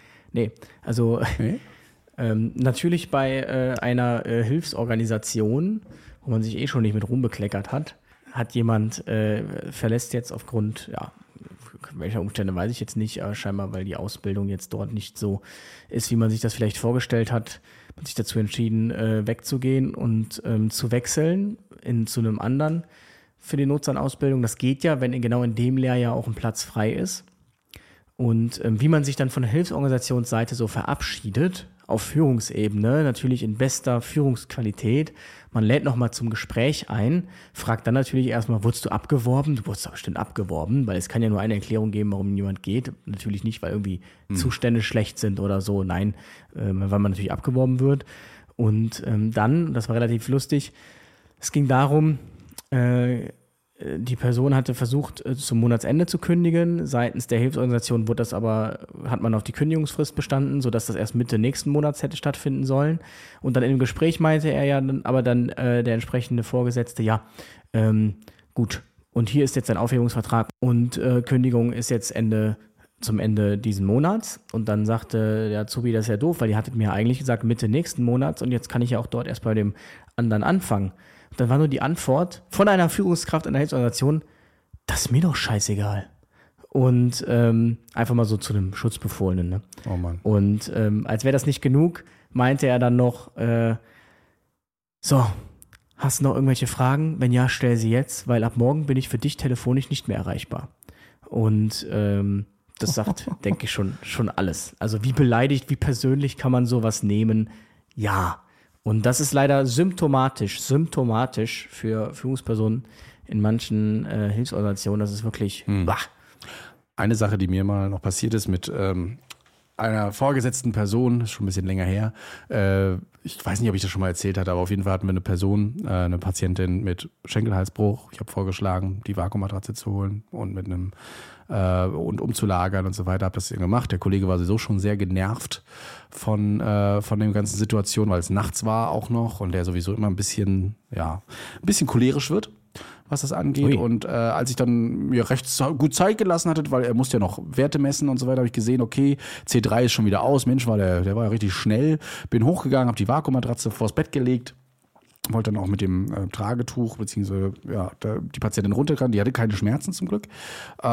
natürlich bei einer Hilfsorganisation, wo man sich schon nicht mit Ruhm bekleckert hat jemand verlässt jetzt aufgrund, welcher Umstände weiß ich jetzt nicht, aber scheinbar, weil die Ausbildung jetzt dort nicht so ist, wie man sich das vielleicht vorgestellt hat, hat sich dazu entschieden, wegzugehen und zu wechseln zu einem anderen für die Notsannausbildung. Das geht ja, wenn genau in dem Lehrjahr auch ein Platz frei ist. Und wie man sich dann von der Hilfsorganisationsseite so verabschiedet, auf Führungsebene, natürlich in bester Führungsqualität. Man lädt nochmal zum Gespräch ein, fragt dann natürlich erstmal, wurdest du abgeworben? Du wurdest doch bestimmt abgeworben, weil es kann ja nur eine Erklärung geben, warum jemand geht. Natürlich nicht, weil irgendwie Zustände schlecht sind oder so, nein, weil man natürlich abgeworben wird. Und dann, das war relativ lustig, es ging darum, die Person hatte versucht, zum Monatsende zu kündigen. Seitens der Hilfsorganisation hat man auf die Kündigungsfrist bestanden, sodass das erst Mitte nächsten Monats hätte stattfinden sollen. Und dann im Gespräch meinte er ja aber dann der entsprechende Vorgesetzte, gut, und hier ist jetzt ein Aufhebungsvertrag und Kündigung ist jetzt zum Ende diesen Monats. Und dann sagte der Azubi, das ist ja doof, weil die hattet mir eigentlich gesagt Mitte nächsten Monats und jetzt kann ich ja auch dort erst bei dem anderen anfangen. Und dann war nur die Antwort von einer Führungskraft einer Hilfsorganisation, das ist mir doch scheißegal. Und einfach mal so zu einem Schutzbefohlenen. Ne? Oh Mann. Und als wäre das nicht genug, meinte er dann noch, hast du noch irgendwelche Fragen? Wenn ja, stell sie jetzt, weil ab morgen bin ich für dich telefonisch nicht mehr erreichbar. Und das sagt, denke ich, schon alles. Also wie beleidigt, wie persönlich kann man sowas nehmen? Ja. Und das ist leider symptomatisch für Führungspersonen in manchen Hilfsorganisationen. Das ist wirklich Eine Sache, die mir mal noch passiert ist mit einer vorgesetzten Person, ist schon ein bisschen länger her. Ich weiß nicht, ob ich das schon mal erzählt hatte, aber auf jeden Fall hatten wir eine Person, eine Patientin mit Schenkelhalsbruch. Ich habe vorgeschlagen, die Vakuummatratze zu holen und mit einem und umzulagern und so weiter, habe das gemacht. Der Kollege war sowieso schon sehr genervt von der ganzen Situation, weil es nachts war auch noch und der sowieso immer ein bisschen cholerisch wird, was das angeht. Ui. Und als ich dann mir recht gut Zeit gelassen hatte, weil er musste ja noch Werte messen und so weiter, habe ich gesehen, okay, C3 ist schon wieder aus. Mensch, der war ja richtig schnell. Bin hochgegangen, habe die Vakuummatratze vors Bett gelegt. Wollte dann auch mit dem Tragetuch, beziehungsweise die Patientin runterkam, die hatte keine Schmerzen zum Glück. Wir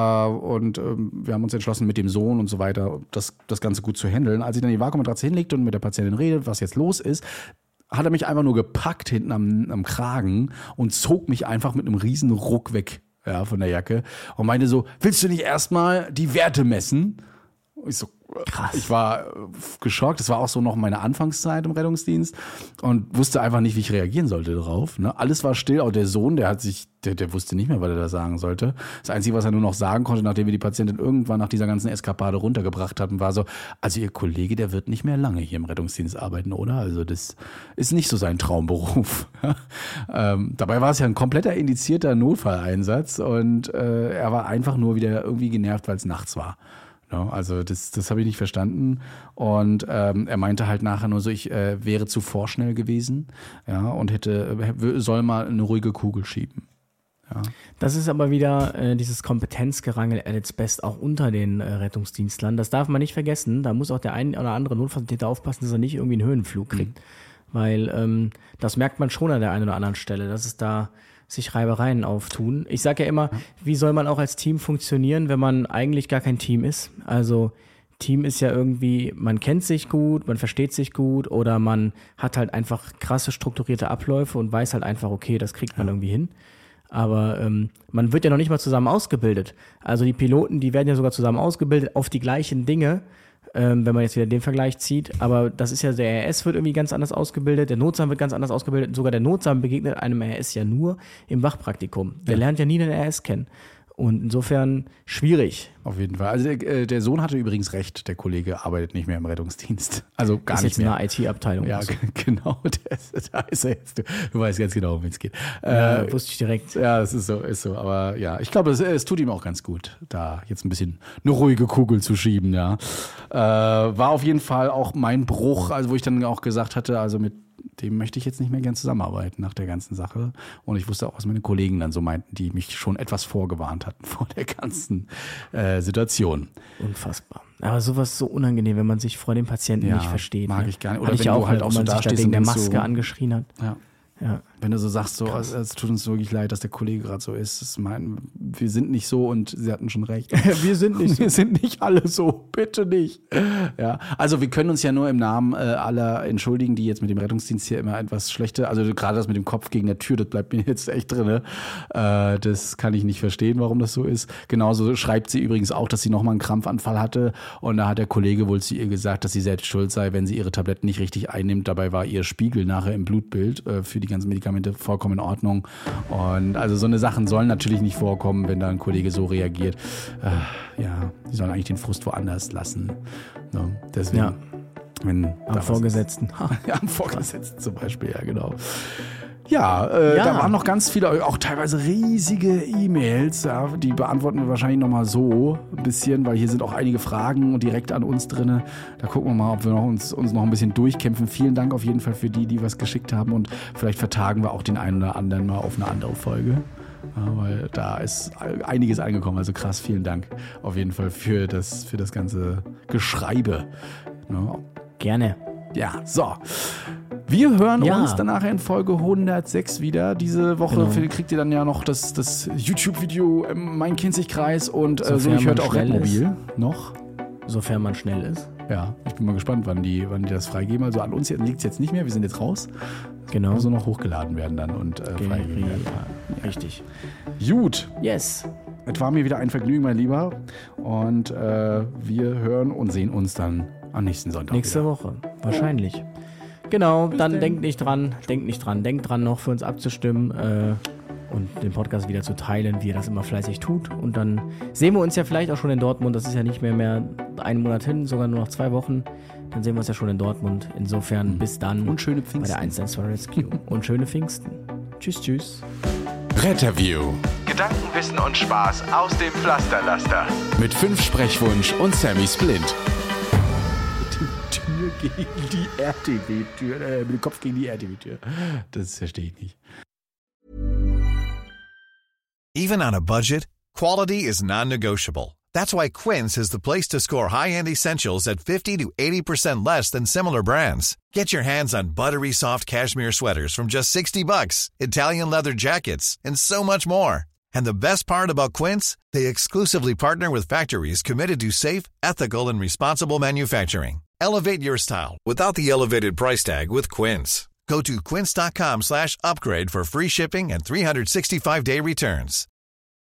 haben uns entschlossen, mit dem Sohn und so weiter das Ganze gut zu handeln. Als ich dann die Vakuummatratze hinlegte und mit der Patientin redet, was jetzt los ist, hat er mich einfach nur gepackt hinten am Kragen und zog mich einfach mit einem riesen Ruck weg von der Jacke und meinte so, willst du nicht erstmal die Werte messen? Ich so, krass. Ich war geschockt. Das war auch so noch meine Anfangszeit im Rettungsdienst und wusste einfach nicht, wie ich reagieren sollte darauf. Ne? Alles war still. Auch der Sohn, der wusste nicht mehr, was er da sagen sollte. Das Einzige, was er nur noch sagen konnte, nachdem wir die Patientin irgendwann nach dieser ganzen Eskapade runtergebracht hatten, war so, also Ihr Kollege, der wird nicht mehr lange hier im Rettungsdienst arbeiten, oder? Also das ist nicht so sein Traumberuf. Dabei war es ja ein kompletter indizierter Notfalleinsatz und er war einfach nur wieder irgendwie genervt, weil es nachts war. Ja, also das habe ich nicht verstanden und er meinte halt nachher nur so, ich wäre zu vorschnell gewesen, und soll mal eine ruhige Kugel schieben. Ja. Das ist aber wieder dieses Kompetenzgerangel at its best auch unter den Rettungsdienstlern. Das darf man nicht vergessen. Da muss auch der ein oder andere Notfalltäter aufpassen, dass er nicht irgendwie einen Höhenflug kriegt. Weil das merkt man schon an der einen oder anderen Stelle, dass es da sich Reibereien auftun. Ich sage ja immer, wie soll man auch als Team funktionieren, wenn man eigentlich gar kein Team ist? Also Team ist ja irgendwie, man kennt sich gut, man versteht sich gut oder man hat halt einfach krasse strukturierte Abläufe und weiß halt einfach, okay, das kriegt man irgendwie hin. Aber man wird ja noch nicht mal zusammen ausgebildet. Also die Piloten, die werden ja sogar zusammen ausgebildet auf die gleichen Dinge, wenn man jetzt wieder den Vergleich zieht. Aber das ist ja, der RS wird irgendwie ganz anders ausgebildet, der Notsam wird ganz anders ausgebildet. Sogar der Notsam begegnet einem RS ja nur im Wachpraktikum. Der lernt ja nie den RS kennen. Und insofern schwierig. Auf jeden Fall. Also der Sohn hatte übrigens recht, der Kollege arbeitet nicht mehr im Rettungsdienst. Also gar ist nicht jetzt mehr. eine IT-Abteilung. Ja, genau. Da ist er jetzt. Du weißt ganz genau, um wen es geht. Wusste ich direkt. Ja, das ist so. Aber ja, ich glaube, es tut ihm auch ganz gut, da jetzt ein bisschen eine ruhige Kugel zu schieben, ja. War auf jeden Fall auch mein Bruch, also wo ich dann auch gesagt hatte, also mit dem möchte ich jetzt nicht mehr gern zusammenarbeiten nach der ganzen Sache. Und ich wusste auch, was meine Kollegen dann so meinten, die mich schon etwas vorgewarnt hatten vor der ganzen Situation. Unfassbar. Aber sowas ist so unangenehm, wenn man sich vor dem Patienten nicht versteht. Mag ne? ich gar nicht. Oder Oder wenn wenn du du halt auch auch so so da dastehst wegen der und Maske so angeschrien hat. Ja. Ja. Wenn du so sagst, so, es tut uns wirklich leid, dass der Kollege gerade so ist. Wir sind nicht so und sie hatten schon recht. Wir sind nicht so. Wir sind nicht alle so, bitte nicht. Ja, also wir können uns ja nur im Namen aller entschuldigen, die jetzt mit dem Rettungsdienst hier immer etwas schlechte, also gerade das mit dem Kopf gegen der Tür, das bleibt mir jetzt echt drin. Das kann ich nicht verstehen, warum das so ist. Genauso schreibt sie übrigens auch, dass sie nochmal einen Krampfanfall hatte und da hat der Kollege wohl zu ihr gesagt, dass sie selbst schuld sei, wenn sie ihre Tabletten nicht richtig einnimmt. Dabei war ihr Spiegel nachher im Blutbild für die ganzen Medikamente vollkommen in Ordnung. Und also so eine Sachen sollen natürlich nicht vorkommen, wenn da ein Kollege so reagiert. Ja, die sollen eigentlich den Frust woanders lassen. Ne? Deswegen, Ja. wenn Am Vorgesetzten. ja, am Vorgesetzten zum Beispiel, ja, genau. Ja, da waren noch ganz viele, auch teilweise riesige E-Mails, ja, die beantworten wir wahrscheinlich nochmal so ein bisschen, weil hier sind auch einige Fragen direkt an uns drin. Da gucken wir mal, ob wir uns noch ein bisschen durchkämpfen. Vielen Dank auf jeden Fall für die was geschickt haben und vielleicht vertagen wir auch den einen oder anderen mal auf eine andere Folge. Ja, weil da ist einiges angekommen, also krass, vielen Dank auf jeden Fall für das ganze Geschreibe. Ja. Gerne. Ja, so. Wir hören Ja. uns dann nachher in Folge 106 wieder. Diese Woche Genau. kriegt ihr dann ja noch das YouTube-Video Main-Kinzig-Kreis und so Sofern ich hört man auch schnell Redmobil noch. Sofern man schnell ist. Ja, ich bin mal gespannt, wann die das freigeben. Also an uns liegt es jetzt nicht mehr, wir sind jetzt raus. Genau. Also noch hochgeladen werden dann und freigegeben werden. Ja, richtig. Gut, Yes. es war mir wieder ein Vergnügen, mein Lieber. Und wir hören und sehen uns dann am nächsten Sonntag Nächste wieder. Woche. Wahrscheinlich. Genau, dann denkt nicht dran, denkt dran noch für uns abzustimmen und den Podcast wieder zu teilen, wie ihr das immer fleißig tut. Und dann sehen wir uns ja vielleicht auch schon in Dortmund. Das ist ja nicht mehr einen Monat hin, sogar nur noch 2 Wochen. Dann sehen wir uns ja schon in Dortmund. Insofern bis dann. Und schöne Bei Pfingsten. der 112 Rescue. Und schöne Pfingsten. Tschüss, tschüss. Retterview Gedanken, Wissen und Spaß aus dem Pflasterlaster. mit 5 Sprechwunsch und Sammy Splint. Tür gegen die RTW-Tür, mit dem Kopf gegen die RTW-Tür. Das verstehe ich nicht. Even on a budget, quality is non-negotiable. That's why Quince is the place to score high-end essentials at 50 to 80% less than similar brands. Get your hands on buttery soft cashmere sweaters from just $60, Italian leather jackets, and so much more. And the best part about Quince, they exclusively partner with factories committed to safe, ethical, and responsible manufacturing. Elevate your style without the elevated price tag with Quince. Go to quince.com/upgrade for free shipping and 365-day returns.